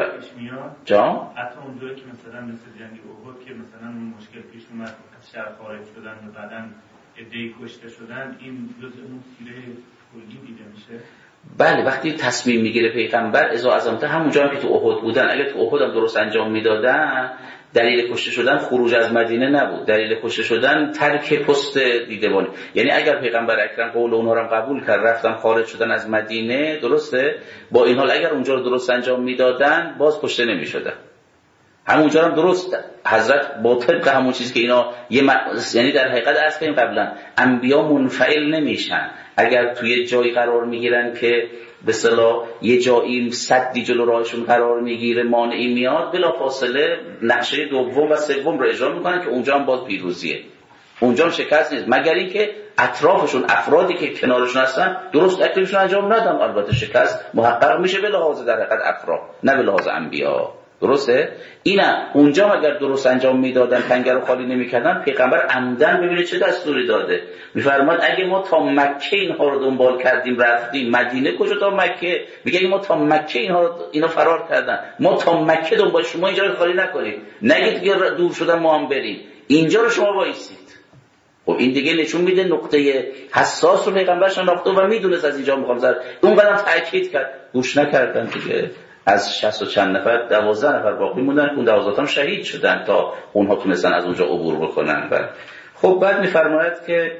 جان حتی اونجایی که مثلا مثل جنگ احد که مثلا اون مشکل پیش اومد، از شهر خارج شدن و بعداً عده‌ای کشته شدن، این جزء اون سیره کلی دیده میشه. بله، وقتی تصمیم میگیره پیغمبر اذا عزمت، همونجا هم که تو احد بودن، اگه تو احد هم درست انجام میدادن، دلیل کشته شدن خروج از مدینه نبود، دلیل کشته شدن ترک پست دیدبانی. یعنی اگر پیغمبر اکرم قول اونها رو قبول کرد، رفتن خارج شدن از مدینه، درسته، با این حال اگر اونجا رو درست انجام میدادن باز کشته نمیشدن. همونجا هم درست حضرت با طبق همون چیزی که اینا یعنی در حقیقت از که قبلا انبیا منفعل نمیشن. اگر توی جایی قرار میگیرن که به اصطلاح یه جایی سدی جلو راهشون قرار میگیره، مانعی میاد، بلا فاصله نقشه دوم و سوم رو اجرا میکنن که اونجا هم باز پیروزیه، اونجا هم شکست نیست، مگر اینکه اطرافشون افرادی که کنارشون هستن درست اکلیشون انجام ندن. البته شکست محقق میشه به لحاظ در حقیقت افراد، نه به لحاظ انبیا. درسته؟ اینا اونجا اگر درست انجام میدادن، تنگه رو خالی نمیکردن، پیغمبر عمدن ببینه چه دستوری داده. میفرماد اگه ما تا مکه اینها رو دنبال کردیم رفتیم مدینه، کجا تا مکه؟ میگه اگه ما تا مکه اینا فرار کردن، ما تا مکه دنبال شما اینجا رو خالی نکنید، نگید که دور شدن ما هم بریم، اینجا رو شما وایسید. خب این دیگه نشون میده نقطه حساس رو پیغمبر شناخته و میدونست از اینجا میخوام زد، اون قدم تاکید کرد، گوش نکردن دیگه. از 60 و چند نفر 12 نفر باقی موندن، اون 12 تام شهید شدن تا اونها تونستن از اونجا عبور بکنن. خب بعد میفرماید که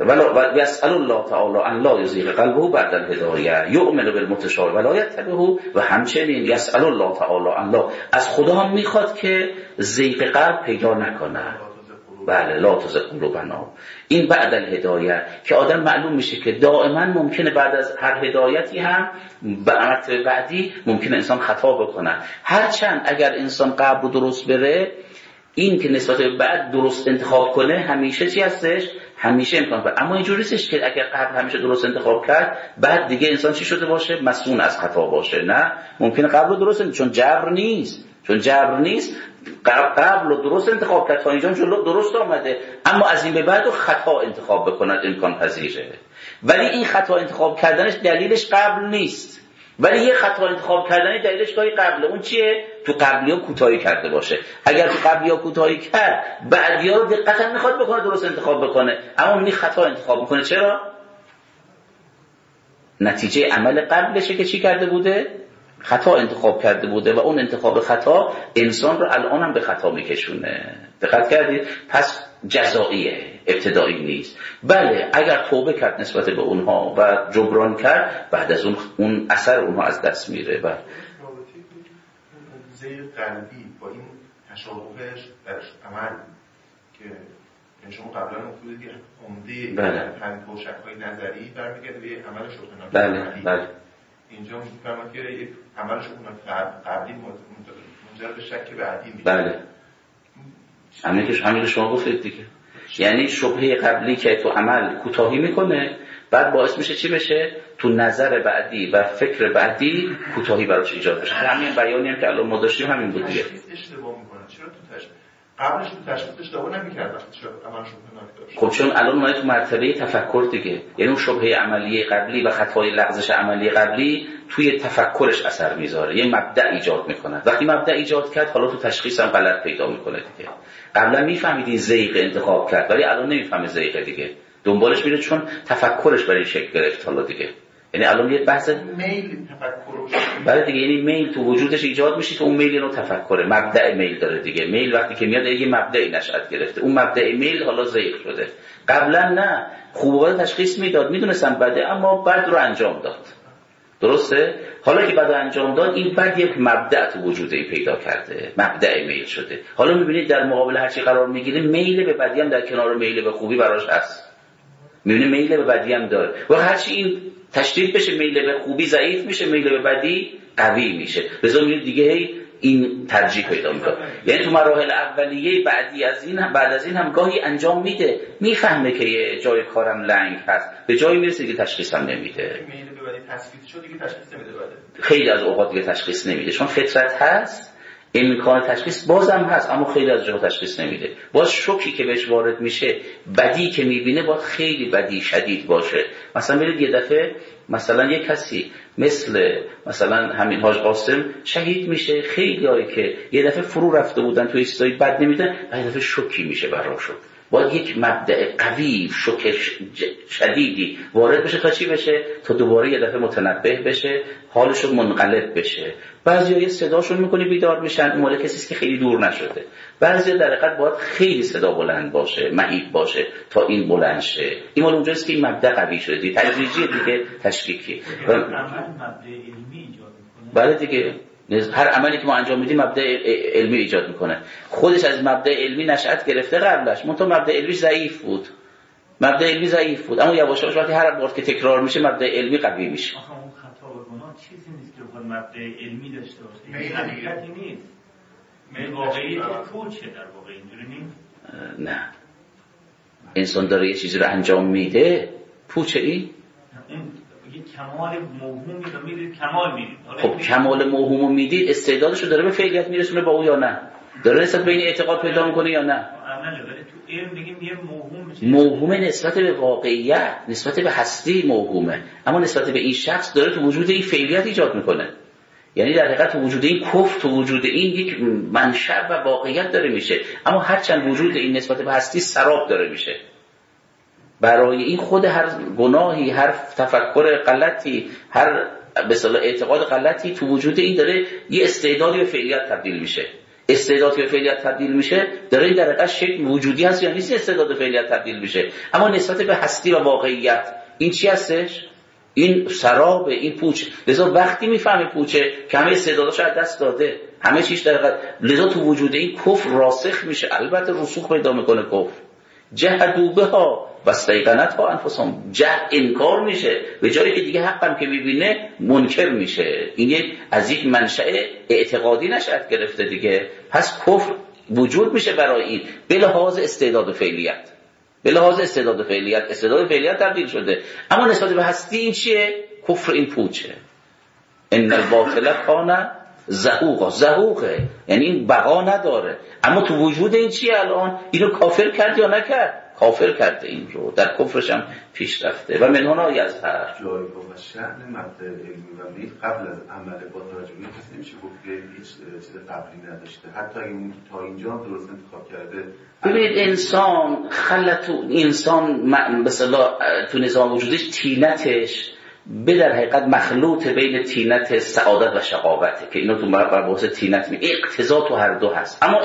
ولا یسأل الله تعالی ان لا یزیغ قلبه بعد الهدایه یؤمن بالمتشابه ولا یتبعه، و همچنین یسأل الله تعالی ان لا، از خدا هم میخواد که زیغ قلب پیدا نکنه. بله، لا تزغ قلوبنا، این بعد الهدایه که آدم معلوم میشه که دائما ممکنه بعد از هر هدایتی هم مرتبه بعدی ممکنه انسان خطا بکنه. هرچند اگر انسان قلب رو درست بره، این که نسبت به بعد درست انتخاب کنه همیشه چی هستش؟ همیشه امکان داره. اما اینجوری نیستش که اگر قبل همیشه درست انتخاب کرد بعد دیگه انسان چی شده باشه؟ مسئول از خطا باشه. نه، ممکنه قبل رو درست چون جبر نیست قبل رو درست انتخاب کرد تا اینجا جلو درست آمده، اما از این به بعد رو خطا انتخاب بکند امکان پذیره. ولی این خطا انتخاب کردنش دلیلش قبل نیست، ولی یه خطا انتخاب کردن دلیلش گاهی قبله. اون چیه؟ تو قبلی‌ها کوتاهی کرده باشه. اگر تو قبلی‌ها کوتاهی کرد بعدی‌ها رو دقیقاً میخواد بکنه درست انتخاب بکنه، اما این خطا انتخاب میکنه. چرا؟ نتیجه عمل قبلشه که چی کرده بوده؟ خطا انتخاب کرده بوده و اون انتخاب خطا انسان رو الان هم به خطا میکشونه. دقت کردید؟ پس جزائیه، ابتدایی نیست. بله اگر توبه کرد نسبت به اونها و جبران کرد، بعد از اون اثر اونها از دست میره. بله زیر قلبی با این تشابهش در عمل که شما قبلا گفتید که عمده همین توشک‌های نظری برمیگرده به عمل شبهه. بله اینجا میگم که یک عمل شبهه قبلی منجر به شک بعدی میشه. بله همین که شما گفتید دیگه، یعنی شبهه قبلی که تو عمل کوتاهی میکنه بعد باعث میشه چی بشه؟ تو نظر بعدی و فکر بعدی کوتاهی براش ایجاد بشه. همین بیانی هم که الان ما داشتیم همین بود دیگه. اشتباه میکنه. چرا تو تشخیص قبلش تو تشخیص اشتباه نمی‌کرد وقتی عمل شبهه داشت؟ خب چون الان ما تو مرتبه تفکر دیگه، یعنی اون شبهه عملی قبلی و خطای لغزش عملی قبلی توی تفکرش اثر میذاره، یه مبدأ ایجاد میکنه. وقتی مبدأ ایجاد کرد حالا تو تشخیص هم غلط پیدا میکنه دیگه. قبلا میفهمیدین زیغ انتخاب کرد ولی الان نمیفهمه زیغ دیگه، دنبالش میره چون تفکرش برای شکل گرفت حالا دیگه. یعنی الان یه بحث میل تفکر بله دیگه، یعنی میل تو وجودش ایجاد میشه، تو اون میل رو تفکره، مبدأ میل داره دیگه. میل وقتی که میاد یه مبدأی نشأت گرفته، اون مبدأ میل حالا ضعیف شده. قبلا نه، خوبه تشخیص میداد، میدونستم بده اما بد رو انجام داد. درسته؟ حالا که بد انجام داد این بد یک مبدأ تو وجودی پیدا کرده، مبدأ میل شده. حالا میبینید در مقابل هر چی قرار میگیره میل به بدی هم در کنار میل به خوبی براش هست. میبینید میل به بدی هم داره و هرچی این تشدید بشه میل به خوبی ضعیف میشه، میل به بدی قوی میشه. لذا میبینید دیگه این ترجیح پیدا میکنه. یعنی تو مراحل اولیه بعد از این هم گاهی انجام میده، میفهمه که یه جای کارم لنگ هست، به جایی میرسه که تشخیص هم نمیده. میل به بدی تثبیت شد دیگه تشخیص نمیده بعد. خیلی از اوقات دیگه تشخیص نمیده چون فطرت هست، امکان تشخیص بازم هست اما خیلی از جاها تشخیص نمیده. باز شوکی که بهش وارد میشه، بدی که میبینه باید خیلی بدی شدید باشه. مثلا برید یه دفعه مثلا یه کسی مثلا همین حاج قاسم شهید میشه، خیلی هایی که یه دفعه فرو رفته بودن توی چیزای بد نمیدن، یه دفعه شوکی میشه براشون. باید یک مبدأ قوی، شوک شدیدی وارد بشه تا چی بشه؟ تا دوباره یه دفعه متنبه بشه، حالشون منقلب بشه. بعضیا یه صداشون میکنی بیدار میشن، اون مال کسیست که خیلی دور نشده. بعضیا در حقیقت باید خیلی صدا بلند باشه، مهیب باشه تا این بلند شه. این مال اونجاست که این مبدأ قوی شده، دیگه تدریجی دیگه تشکیکی. عمل مبدأ علمی ایجاد میکنه. بله دیگه، هر عملی که ما انجام میدیم مبدأ علمی ایجاد میکنه. خودش از مبدأ علمی نشأت گرفته قبلش، منتها مبدأ علمی ضعیف بود. اما یواش یواش وقتی هر بار که تکرار میشه مبدأ علمی قوی میشه. آخه اون خطا و گناه چیزی نیست که بخواد مبدأ علمی داشته باشه. این حقیقتی نیست. واقعیت پوچه در واقع، اینجوری نیست؟ نه. انسان داره یه چیزی رو انجام میده، پوچه این؟ یه کمال موهومی رو میدید، کمال میدید. خب کمال موهومو میدید، استعدادش رو داره به فعلیت میرسونه با او یا نه؟ داره نسبت به این اعتقاد پیدا میکنه یا نه؟ عمله، ولی تو علم بگیم یه موهوم میشه. موهومه نسبت به واقعیت، نسبت به هستی موهومه، اما نسبت به این شخص داره تو وجود این فعلیت ایجاد میکنه. یعنی در حقیقت تو وجود این کفر، تو وجود این یک منشأ و واقعیت داره میشه، اما هرچند وجود این نسبت به هستی سراب داره میشه. برای این خود هر گناهی، هر تفکر غلطی، هر به اصطلاح اعتقاد غلطی تو وجود این داره یه استعدادی به فعلیت تبدیل میشه. استعدادی به فعلیت تبدیل میشه، داره این در حقیقت شکل وجودی هست یا نیست استعداد به فعلیت تبدیل میشه. اما نسبت به هستی و واقعیت این چی هستش؟ این سراب، این پوچ. لذا وقتی میفهمه پوچه که همه استعداداشو از دست داده، همه چیز در حقیقت، لذا تو وجود این کفر راسخ میشه. البته رسوخ پیدا میکنه کفر. جهدوا بها واستیقنتها انفسهم، جهد انکار میشه، به جایی که دیگه حقم که میبینه منکر میشه. این از یک منشأ اعتقادی نشأت گرفته دیگه. پس کفر وجود میشه برای این به لحاظ استعداد و فعلیت. به لحاظ استعداد و فعلیت تبدیل شده، اما نسبت به هستی این چیه؟ کفر این پوچه. ان الباطل کان زهوقه، یعنی این بقا نداره. اما تو وجود این چیه الان؟ اینو کافر کرد یا نکرد؟ کافر کرده، این رو در کفرش هم پیش رفته. و من هنا یظهر جایگاه و شأن مبدأ علمی و علمی قبل از عمل با توجه به این کسی نمیشه گفت که هیچ چیز قبلی نداشته، حتی اگه اون تا اینجا درست انتخاب کرده. ببینید انسان مثلا تو نظام وجودش تینتش به در حقیقت مخلوط بین تینت سعادت و شقاوته که اینو تو بحث تینت اقتضا تو هر دو هست. اما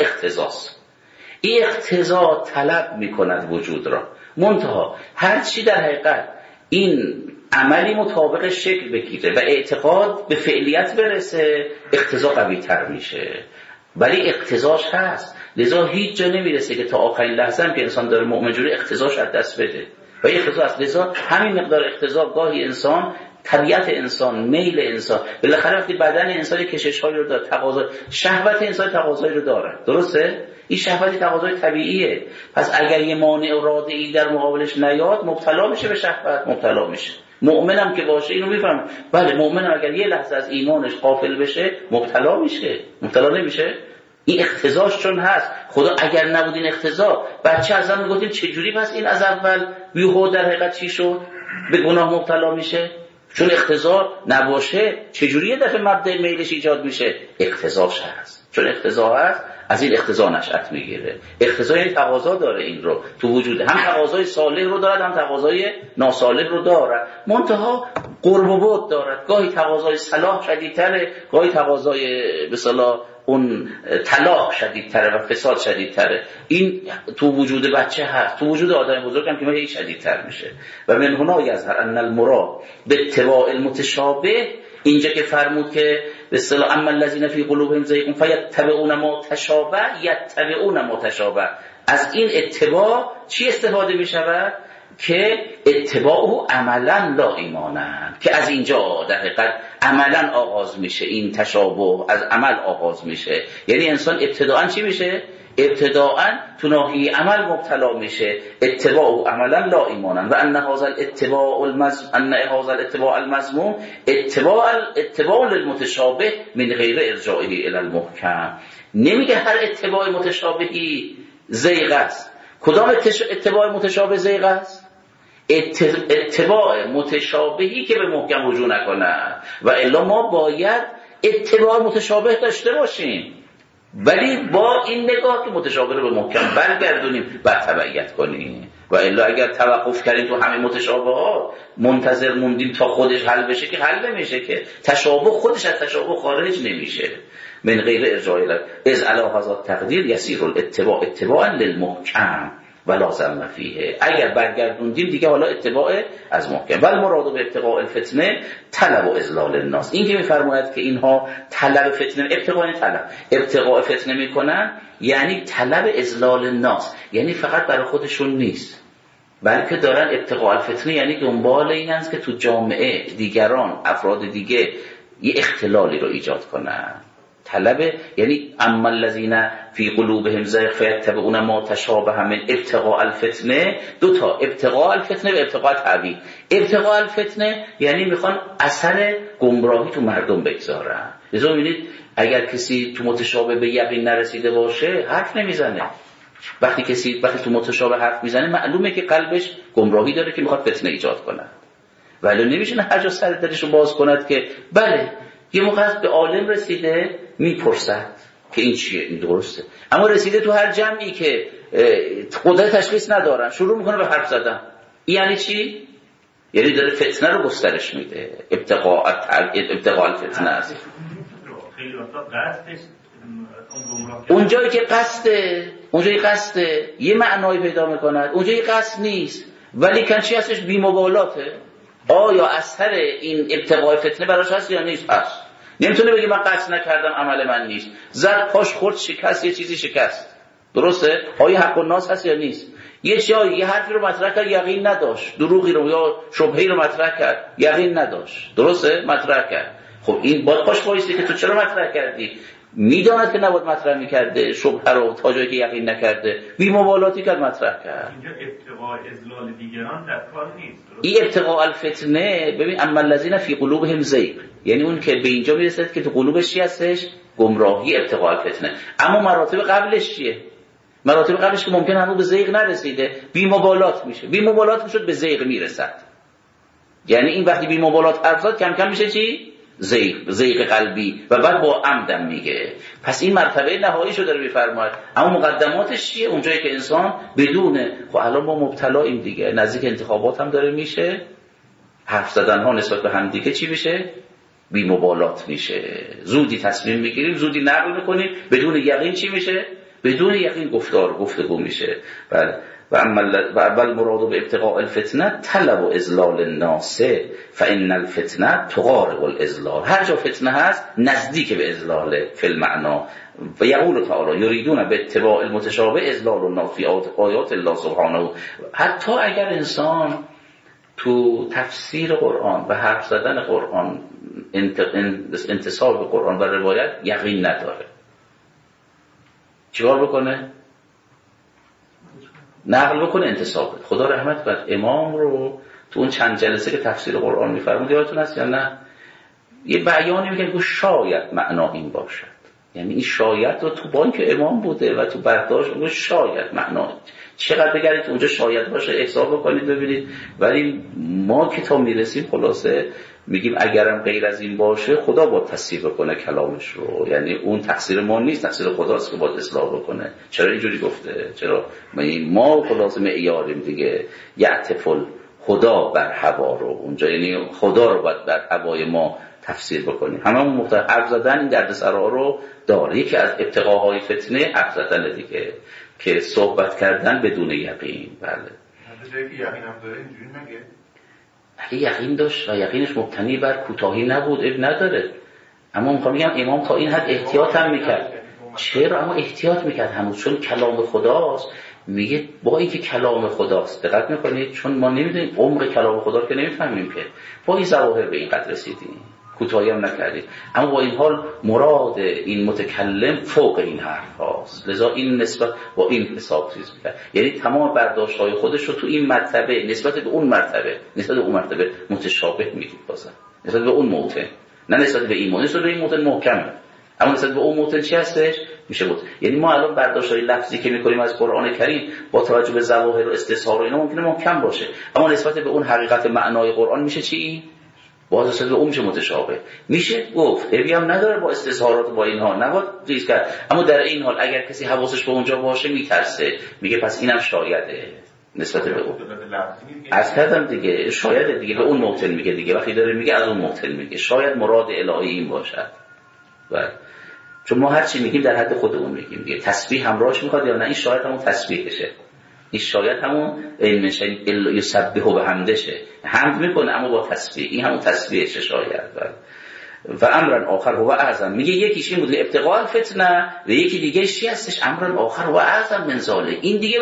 این اقتضا طلب میکند وجود را، منتها هرچی در حقیقت این عملی مطابق شکل بگیره و اعتقاد به فعلیت برسه، اقتضا قوی تر میشه. ولی اقتضاش هست، لذا هیچ جا نمیرسه که تا آخرین لحظه هم که انسان داره مؤمن جوری اقتضاش از دست بده و اقتضا هست. لذا همین مقدار اقتضا گاهی انسان، طبیعت انسان، میل انسان، بالاخره وقتی بدن انسان کشش‌هایی رو داره، تقاضا، شهوت انسان تقاضایی رو داره، درسته؟ این شهوتی تقاضای طبیعیه. پس اگر یه مانع رادعی در مقابلش نیاد، مبتلا میشه به شهوت، مبتلا میشه. مؤمنم که باشه اینو میفهم. بله، مؤمنم اگر یه لحظه از ایمانش غافل بشه مبتلا میشه. مبتلا نمیشه؟ این اقتضاش چون هست. خدا اگر نبود این اقتضا، بچه ازم میگفتیم چجوری پس این از اول بیهوده در حقیقت چی شد؟ به گناه مبتلا میشه؟ چون اقتضا نباشه چجوری یه دفعه مبدأ میلش ایجاد میشه؟ اقتضاش هست. چون اقتضا هست، از این اقتضا نشأت میگیره. اقتضا این تقاضا داره، این رو تو وجود هم تقاضای صالح رو دارد، هم تقاضای ناصالح رو دارد، منتها قرب و بعد دارد. گاهی تقاضای صلاح شدیدتره، گاهی تقاضای به اصطلاح اون طلاق شدیدتره و فساد شدیدتره. این تو وجود بچه هست، تو وجود آدم بزرگ هم که ما شدیدتر میشه. و من هنا یظهر ان المراد به اتباع المتشابه، اینجا که فرمود که به اصطلاح اما الذین فی قلوبهم زیغ فیتبعون ما تشابه، یتبعون ما تشابه، از این اتباع چی استفاده می شود؟ که اتباع عملا لا ایمانن، که از اینجا در حقیقت عملا آغاز میشه. این تشابه از عمل آغاز میشه، یعنی انسان ابتداءً چی میشه؟ ابتداءً تو ناحیه عمل مبتلا میشه. اتباع عملا لا ایمانن و ان هذا الاتباع المذموم اتباع للمتشابه من غیر ارجاعه الی المحکم. نمیگه هر اتباع متشابهی زیغ است. کدام اتباع متشابه زیغ است؟ اتباع متشابهی که به محکم رجوع نکنه. و الا ما باید اتباع متشابه داشته باشیم، ولی با این نگاه که متشابه رو به محکم برگردونیم و تبعیت کنیم. و الا اگر توقف کردیم تو همه متشابهات، منتظر موندیم تا خودش حل بشه که حل نمیشه، که تشابه خودش از تشابه خارج نمیشه. من غیر ارجاع از علی هذا التقدیر یسیر الاتباع اتباعا للمحکم و لازم فیه. اگر برگردوندیم دیگه حالا اتباع از محکم. و المراد به ابتغاء الفتنه طلب و اذلال الناس. این که میفرماید که اینها طلب فتنه، ابتغاء فتنه میکنن، یعنی طلب اذلال الناس، یعنی فقط برای خودشون نیست، بلکه دارن ابتغاء الفتنه، یعنی دنبال این است که تو جامعه دیگران، افراد دیگه یه اختلالی رو ایجاد کنن. طلب یعنی اما الذین فی قلوبهم زیغ فیتبعون ما تشابه من ابتغاء الفتنه. دو تا، ابتغاء الفتنه و ابتغاء تعبید. ابتغاء الفتنه یعنی میخوان اثر گمراهی تو مردم بگذارن. لذا میبینید اگر کسی تو متشابه به یقین نرسیده باشه حرف نمیزنه. وقتی تو متشابه حرف میزنه معلومه که قلبش گمراهی داره که میخواد فتنه ایجاد کنه. ولی نمیشه هر جا سر دلش رو باز کند که بله یه موقع به عالم رسیده میپرسد که این چیه، این درسته، اما رسیده تو هر جمعی که قدرت تشخیص ندارن شروع میکنه به حرف زدن. یعنی چی؟ یعنی داره فتنه رو گسترش میده. ابتغاء الفتنه است. اونجایی که قصده یه معنایی پیدا میکند، اونجایی قصد نیست، ولی کنچی هستش بی‌مبالاته. آیا اثر این ابتغاء فتنه براش هست یا نیست؟ هست. نمیتونه بگه من قصد نکردم، عمل من نیست. زد پاش خورد شکست، یه چیزی شکست. درسته؟ آیا حق الناس هست یا نیست؟ یه حرفی رو مطرح کرد، یقین نداشت. دروغی رو یا شبهه‌ای رو مطرح کرد، یقین نداشت. درسته؟ مطرح کرد. خب این باید پاش وایسه که تو چرا مطرح کردی؟ میداند که نباید مطرح میکرده، شبهه رو تا جایی که یقین نکرده بی مبالاتی کرد مطرح کرد. اینجا ابتغاء اضلال دیگران در کار نیست. این ابتغاء الفتنه، ببین اما الذین فی قلوبهم زیغ، یعنی اون که به اینجا میرسد که تو قلوبش چی هستش؟ گمراهی، ابتغاء الفتنه. اما مراتب قبلش چیه؟ مراتب قبلش که ممکن هنوز به زیغ نرسیده، بی مبالات میشه، بی مبالات میشد به زیغ میرسد. یعنی این وقتی بی مبالات حرف زد کم کم میشه چی؟ زیغ قلبی و بعد با عمدم میگه. پس این مرتبه نهایی شو داره میفرماید. اما مقدماتش چیه؟ اونجایی که انسان بدونه خب الان ما مبتلاییم دیگه، نزدیک انتخابات هم داره میشه، حرف زدن ها نسبت به هم دیگه چی میشه؟ بی مبالات میشه. زودی تصمیم میگیریم، زودی نقل میکنیم، بدون یقین چی میشه؟ بدون یقین گفتگو میشه. بله. و اول مراد به ابتغاء الفتنه طلب و اضلال الناس فان الفتنه تقارب الاضلال. هر جا فتنه هست نزدیک به اضلال فی المعنا. و یقول تعالی یریدون به اتباع المتشابه اضلال الناس فی آیات الله سبحانه. حتی اگر انسان تو تفسیر قرآن و حرف زدن قرآن، انتساب به قرآن و روایت یقین نداره، چیکار بکنه؟ نقل بکنه انتساب. خدا رحمت بر امام رو تو اون چند جلسه که تفسیر قرآن می‌فرمود یادتون هست یا نه؟ یه بیانی میگه که شاید معنا این باشد، یعنی این شاید رو تو بانک امام بوده و تو برداشت اون شاید معنا چقدر بگردید اونجا شاید باشه حساب بکنید ببینید. ولی ما که تا میرسیم خلاصه میگیم اگرم غیر از این باشه خدا باید تصحیح بکنه کلامش رو، یعنی اون تقصیر ما نیست، تقصیر خداست که باید اصلاح بکنه. چرا اینجوری گفته؟ چرا ما خلاصه معیاریم دیگه، یعتفل خدا بر هوا رو اونجا، یعنی خدا رو باید بر هوای ما تفسیر بکنیم. هممون مختلف حرف زدن این دردسرا رو داره. یکی از ابتغاءهای فتنه حرف زدن دیگه، که صحبت کردن بدون یقین. بله. هر جایی که یقین هم داره اینجوری نگه. اگه یقین داشت و یقینش مبتنی بر کوتاهی نبود اب نداره. اما میخوام بگم امام تا این حد احتیاط هم میکرد. چرا؟ اما احتیاط میکرد هنوز، چون کلام خداست. میگه با اینکه کلام خداست، دقت میکنید، چون ما نمیدونیم عمق کلام خدا رو که نمیفهمیم که با این ظواهر به این قدر رسیدیم، کوتاهی هم نکردیم. اما با این حال مراد این متکلم فوق این حرف هاست، لذا این نسبت با این حساب چیز میکرد. یعنی تمام برداشت های خودش رو تو این مرتبه نسبت به اون مرتبه متشابه میگید، بازم نسبت به اون موطن، نه نسبت به این موطن. نسبت به این موطن محکمه، اما نسبت به اون موطن چی هستش؟ میشه بود. یعنی ما الان برداشت‌های لفظی که می‌کنیم از قرآن کریم با توجه به ظواهر و استظهار و اینا ممکنه محکم باشه، اما نسبت به اون حقیقت معنای قرآن میشه چی؟ باز نسبت به اون میشه متشابه. میشه گفت عیبی هم نداره با استظهارات با اینها، نباید ریز کرد. اما در این حال اگر کسی حواسش به اونجا باشه میترسه، میگه پس اینم شایده نسبت به اون. از کردم دیگه شاید دیگه به اون موطن میگه دیگه، وقتی داره میگه از اون موطن میگه، شاید مراد الهی این باشد. بله. چون ما هر چی میگیم در حد خودمون میگیم دیگه. تسبیح همراهش میخواد یا نه؟ این شاید همون تسبیحشه، این شاید همون علمش یسبحه و حمدشه، حمد میکنه اما با تسبیح، این همون تسبیحشه شاید. و امرن آخر هو اعظم، میگه یکیش این بود ابتغاء الفتنه و یکی دیگه چی هستش؟ امرن آخر هو اعظم من ذلک. این دیگه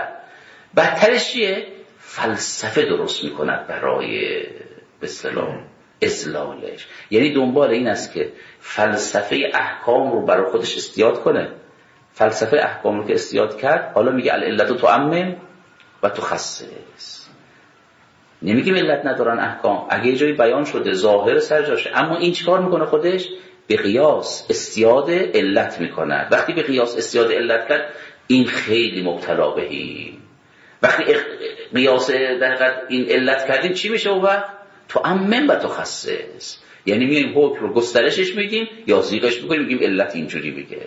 بدترش چیه؟ فلسفه درست میکند برای به اصطلاح اضلالش. یعنی دنبال این است که فلسفه احکام رو برای خودش استیاد کنه. فلسفه احکام رو که استیاد کرد، حالا میگه العلت تعمم و تخصص. نمیگه علت ندارن احکام، اگه جایی بیان شده ظاهر سرجاشه، اما این چیکار میکنه خودش؟ به قیاس استیاد علت میکنه. وقتی به قیاس استیاد علت کرد، این خیلی مبتلا بهیم. وقتی قیاس در حقیقت این علت کردیم چی میشه؟ و تعمم و تخصص، یعنی میایم حکم رو گسترشش میدیم یا زیغش میکنیم، میگیم علت اینجوری میگه.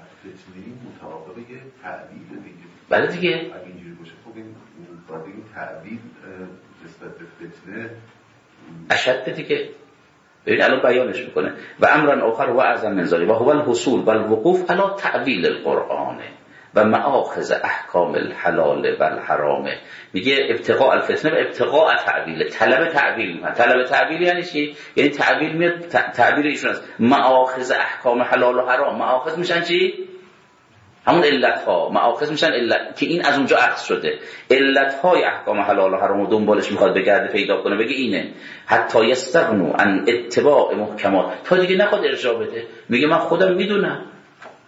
مطابق یه تعبیر دیگه. بله دیگه. اگه اینجوری باشه خب این باید این تعبیر نسبت به فتنه اشد دیگه. ببین الان بیانش میکنه و امرن آخر و اعظم من ذلک و هو الحصول و الوقوف علی تعویل القرآن و مآخذ احکام الحلال و الحرام. میگه ابتغاء الفتنه و ابتغاء تعویل، طلب تعویل. طلب تعویل یعنی چی؟ یعنی تعویل میاد، تعبیر ایشون است مآخذ احکام حلال و حرام. مآخذ میشن چی؟ همون علت ها. مآخذ میشن علت که این از اونجا اخذ شده. علت های احکام حلال و حرام رو دنبالش میخواد بگرده پیدا کنه، بگه اینه حتی یستغنوا عن اتباع محکمات، تا دیگه نخواد ارجاع بده. میگه من خودم میدونم،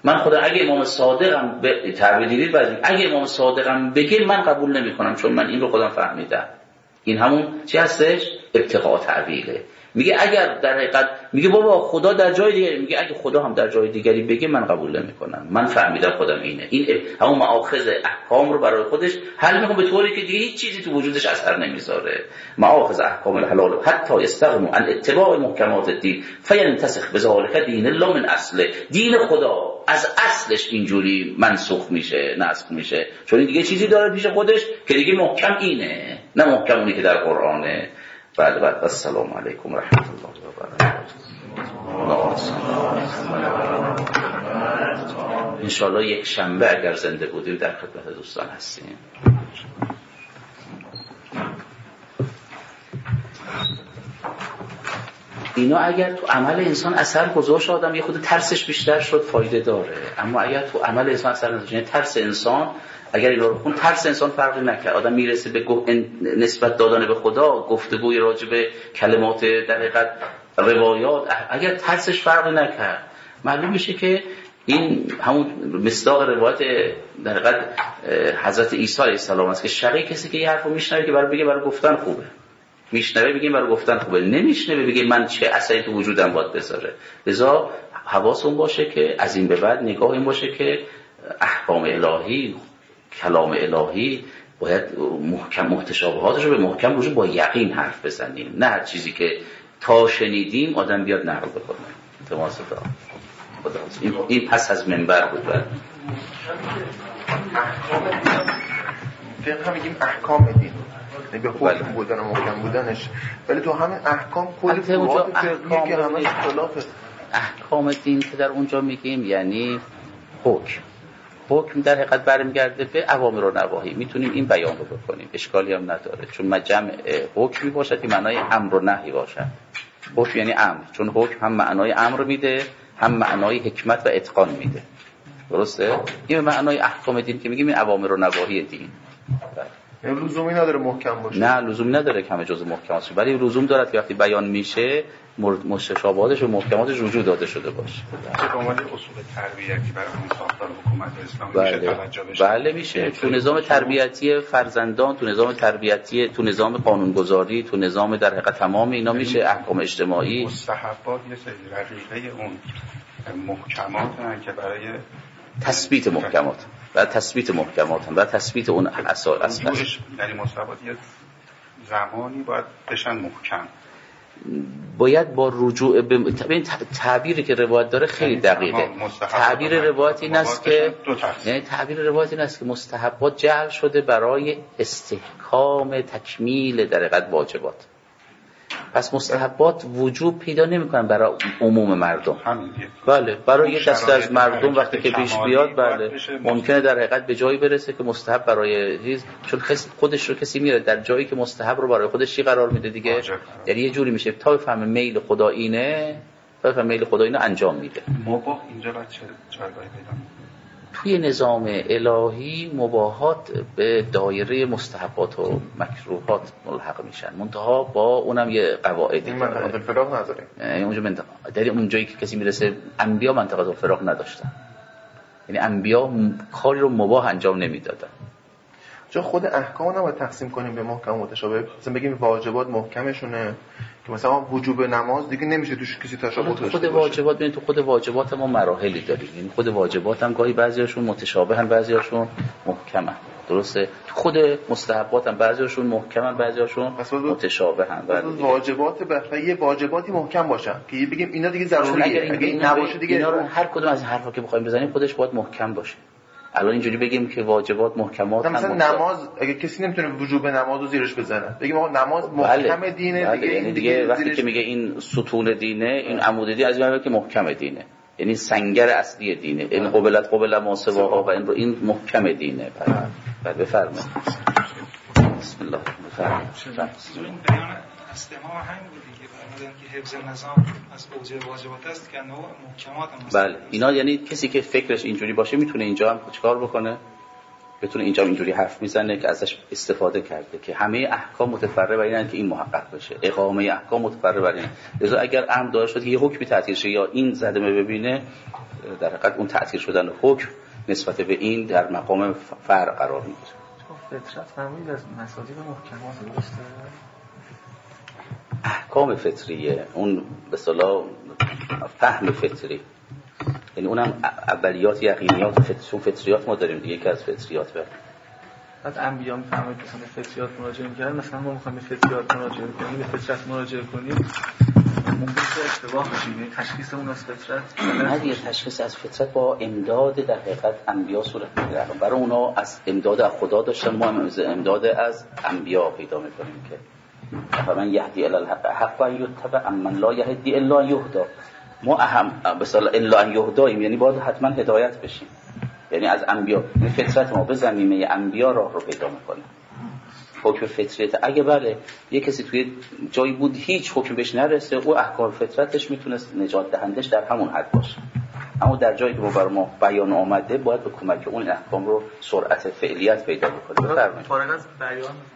من خدا اگه امام صادقم تعبیر دیدید بعد اگه امام صادقم بگه من قبول نمیکنم، چون من این رو خودم فهمیدم. این همون چی هستش؟ ابتقاء تعبیره. میگه اگر در حقیقت میگه بابا خدا در جای دیگری، میگه اگه خدا هم در جای دیگری بگه من قبول نمیکنم، من فهمیدم خودم اینه. این همون مآخذ احکام رو برای خودش حل میکنه به طوری که دیگه هیچ چیزی تو وجودش اثر نمیذاره. مآخذ احکام الحلال حتی استغنوا عن اتباع محکمات الدین فینتسخ بذلک دین الله من اصله. دین خدا از اصلش اینجوری منسوخ میشه، نسخ میشه، چون این دیگه چیزی داره پیش خودش که دیگه محکم اینه، نه محکم اونی که در قرآنه. بعد السلام علیکم و رحمت الله و برکاته. انشاءالله یک شنبه اگر زنده بودیم در خدمت دوستان هستیم. اینا اگر تو عمل انسان اثر گذاشت آدم یه خود ترسش بیشتر شد فایده داره، اما اگر تو عمل انسان اثر نذاشت، یعنی ترس انسان اگر اینا رو خون ترس انسان فرقی نکرد، آدم میرسه به نسبت دادن به خدا، گفتگوی راجع به کلمات در حقیقت روایات، اگر ترسش فرقی نکرد معلوم میشه که این همون مصداق روایت در حقیقت حضرت عیسی علیه السلام است که شقی کسی که یه حرفو میشنوه که برای بگه برای گفتن خوبه، میشنوه بگیم برای گفتن خوبه، نمیشنوه بگه من چه اثری تو وجودم باید بذاره. لذا حواسون باشه که از این به بعد نگاه این باشه که احکام الهی، کلام الهی باید محکم، متشابهاتش رو به محکم روش با یقین حرف بزنیم، نه هر چیزی که تا شنیدیم آدم بیاد نقل بکنه. تماس دار خدا این پس از منبر بود. فقه میگیم احکام دین به حکم بودن و محکم بودنش، ولی تو همین احکام کلی فروعات فقهی که همش خلافه. احکام دین که در اونجا میگیم یعنی حکم در حقیقت برمیگرده به اوامر و نواهی. میتونیم این بیان رو بکنیم، اشکالی هم نداره، چون جمع حکمی باشد که معنای امر و نهی باشد. حکم یعنی امر، چون حکم هم معنای امر میده هم معنای حکمت و اتقان میده. درسته؟ این معنای احکام دین که میگیم این اوامر و نواهی دین. لزومی نداره محکم باشه. نه لزومی نداره که همه جزء محکمات باشه، ولی لزوم داره که وقتی بیان میشه مشابهاتش و محکماتش رجوع داده شده باشه. به عنوان اصول تربیتی برای ساختار حکومت اسلامی میشه توجه بشه. بله میشه. تو نظام تربیتی فرزندان، تو نظام تربیتی، تو نظام قانونگذاری، تو نظام در حقیقت تمام اینا میشه. احکام اجتماعی، مستحبات یه سری رقیقه اون محکمات که برای تثبیت محکمات و تثبیت محکمات و تثبیت اون اصل یعنی مستحبات یه زمانی باید بشن محکم، باید با رجوع به تعبیری که روایت داره خیلی دقیقه. تعبیر روایت این است که مستحبات جعل شده برای استحکام تکمیل در حقیقت واجبات. پس مستحبات وجوب پیدا نمی‌کنن برای عموم مردم. بله، برای یک دسته از مردم وقتی که پیش بیاد بله ممکنه در حقیقت به جایی برسه که مستحب برای چون خودش رو کسی میره در جایی که مستحب رو برای خودش چی قرار میده دیگه، یعنی یه جوری میشه تا بفهمه میل خدا اینه، انجام میده. مباح اینجا بعد چه جایگاهی پیدا می‌کنه؟ توی نظام الهی مباحات به دایره مستحبات و مکروهات ملحق میشن، منتها با اونم یه قواعدی این منطقه الفراغ نداره. اونجا در اون جایی که کسی میرسه، انبیا منطقه الفراغ نداشتن، یعنی انبیا کاری رو مباح انجام نمیدادن. چون خود احکام نباید تقسیم کنیم به محکم و متشابه. مثلا بگیم واجبات محکمشونه که مثلا وجوب نماز دیگه نمیشه توش کسی تشابه داشته باشه. خود واجبات ببین، تو خود واجبات ما مراحلی داریم، یعنی خود واجبات هم گاهی بعضیاشون متشابهن بعضیاشون محکمن. درسته؟ تو خود مستحبات هم بعضیاشون محکمن بعضیاشون متشابهن. واجبات یه واجباتی محکم باشن که بگیم اینا دیگه ضروریه، اگه این نباشه دیگه اینا رو هر کدوم از این حرفا که بخوایم بزنیم خودش باید محکم باشه. الان اینجوری بگیم که واجبات محکمات هم مثلا نماز، اگه کسی نمیتونه وجوب نماز رو زیرش بزنه بگیم آقا نماز محکم دینه دیگه. یعنی دیگه وقتی که میگه این ستون دینه، این عمود دینه، از این که محکم دینه، یعنی سنگر اصلی دینه، این قبل ما سواها و این محکم دینه. بعد بفرمایید. بسم الله. این بیان استماع همین بود دیگه، فرمودن که حفظ نظام از واجبات است که نوع محکمات هم. بله، اینا یعنی کسی که فکرش اینجوری باشه میتونه اینجا هم چیکار بکنه، بتونه اینجا اینجوری حرف میزنه که ازش استفاده کرده که همه احکام متفرع بر اینن که این محقق بشه، اقامه احکام متفرع بر اینه. لذا اگر امر داشت شد که یه حکمی تعطیل شه یا این صدمه ببینه، در حقیقت اون تأثیر شدن حکم نسبت به این در مقام فرع قرار میگیره. فطرت فرمودید از مساجد محکمات درسته؟ احکام فطریه، اون به اصطلاح فهم فطری، یعنی اونم اولیات یقینیات فطریات ما داریم دیگه، که از فطریات بعد انبیا میفرمایید مثلا به فطریات مراجعه می‌کردن، مثلا ما می‌خوایم به فطریات مراجعه کنیم، به فطرت مراجعه کنیم، ممکنه اشتباه بشه. یعنی تشخیص اون از فطرت نه دیگه، تشخیص از فطرت با امداد در حقیقت انبیا صورت میگیره. برای اونا از امداد از خدا داشتن، ما امداد از انبیا پیدا می‌کنیم که فمن یهدی الی الحق حق ان یتبع من لا یهدی الا ان یهدی. ما به اصطلاح الا ان یهداییم، یعنی باید حتما هدایت بشیم، یعنی از انبیا، این فطرت ما به زمینه انبیا راه رو پیدا میکنه. حکم فطریت اگه بله یه کسی توی جایی بود هیچ حکم بهش نرسه، او احکام فطرتش میتونست نجات دهندش در همون حد باشه، اما در جایی که برای ما بیان آمده باید به کمک اون احکام رو سرعت فعلیت پیدا بکنه. فارغ از بیان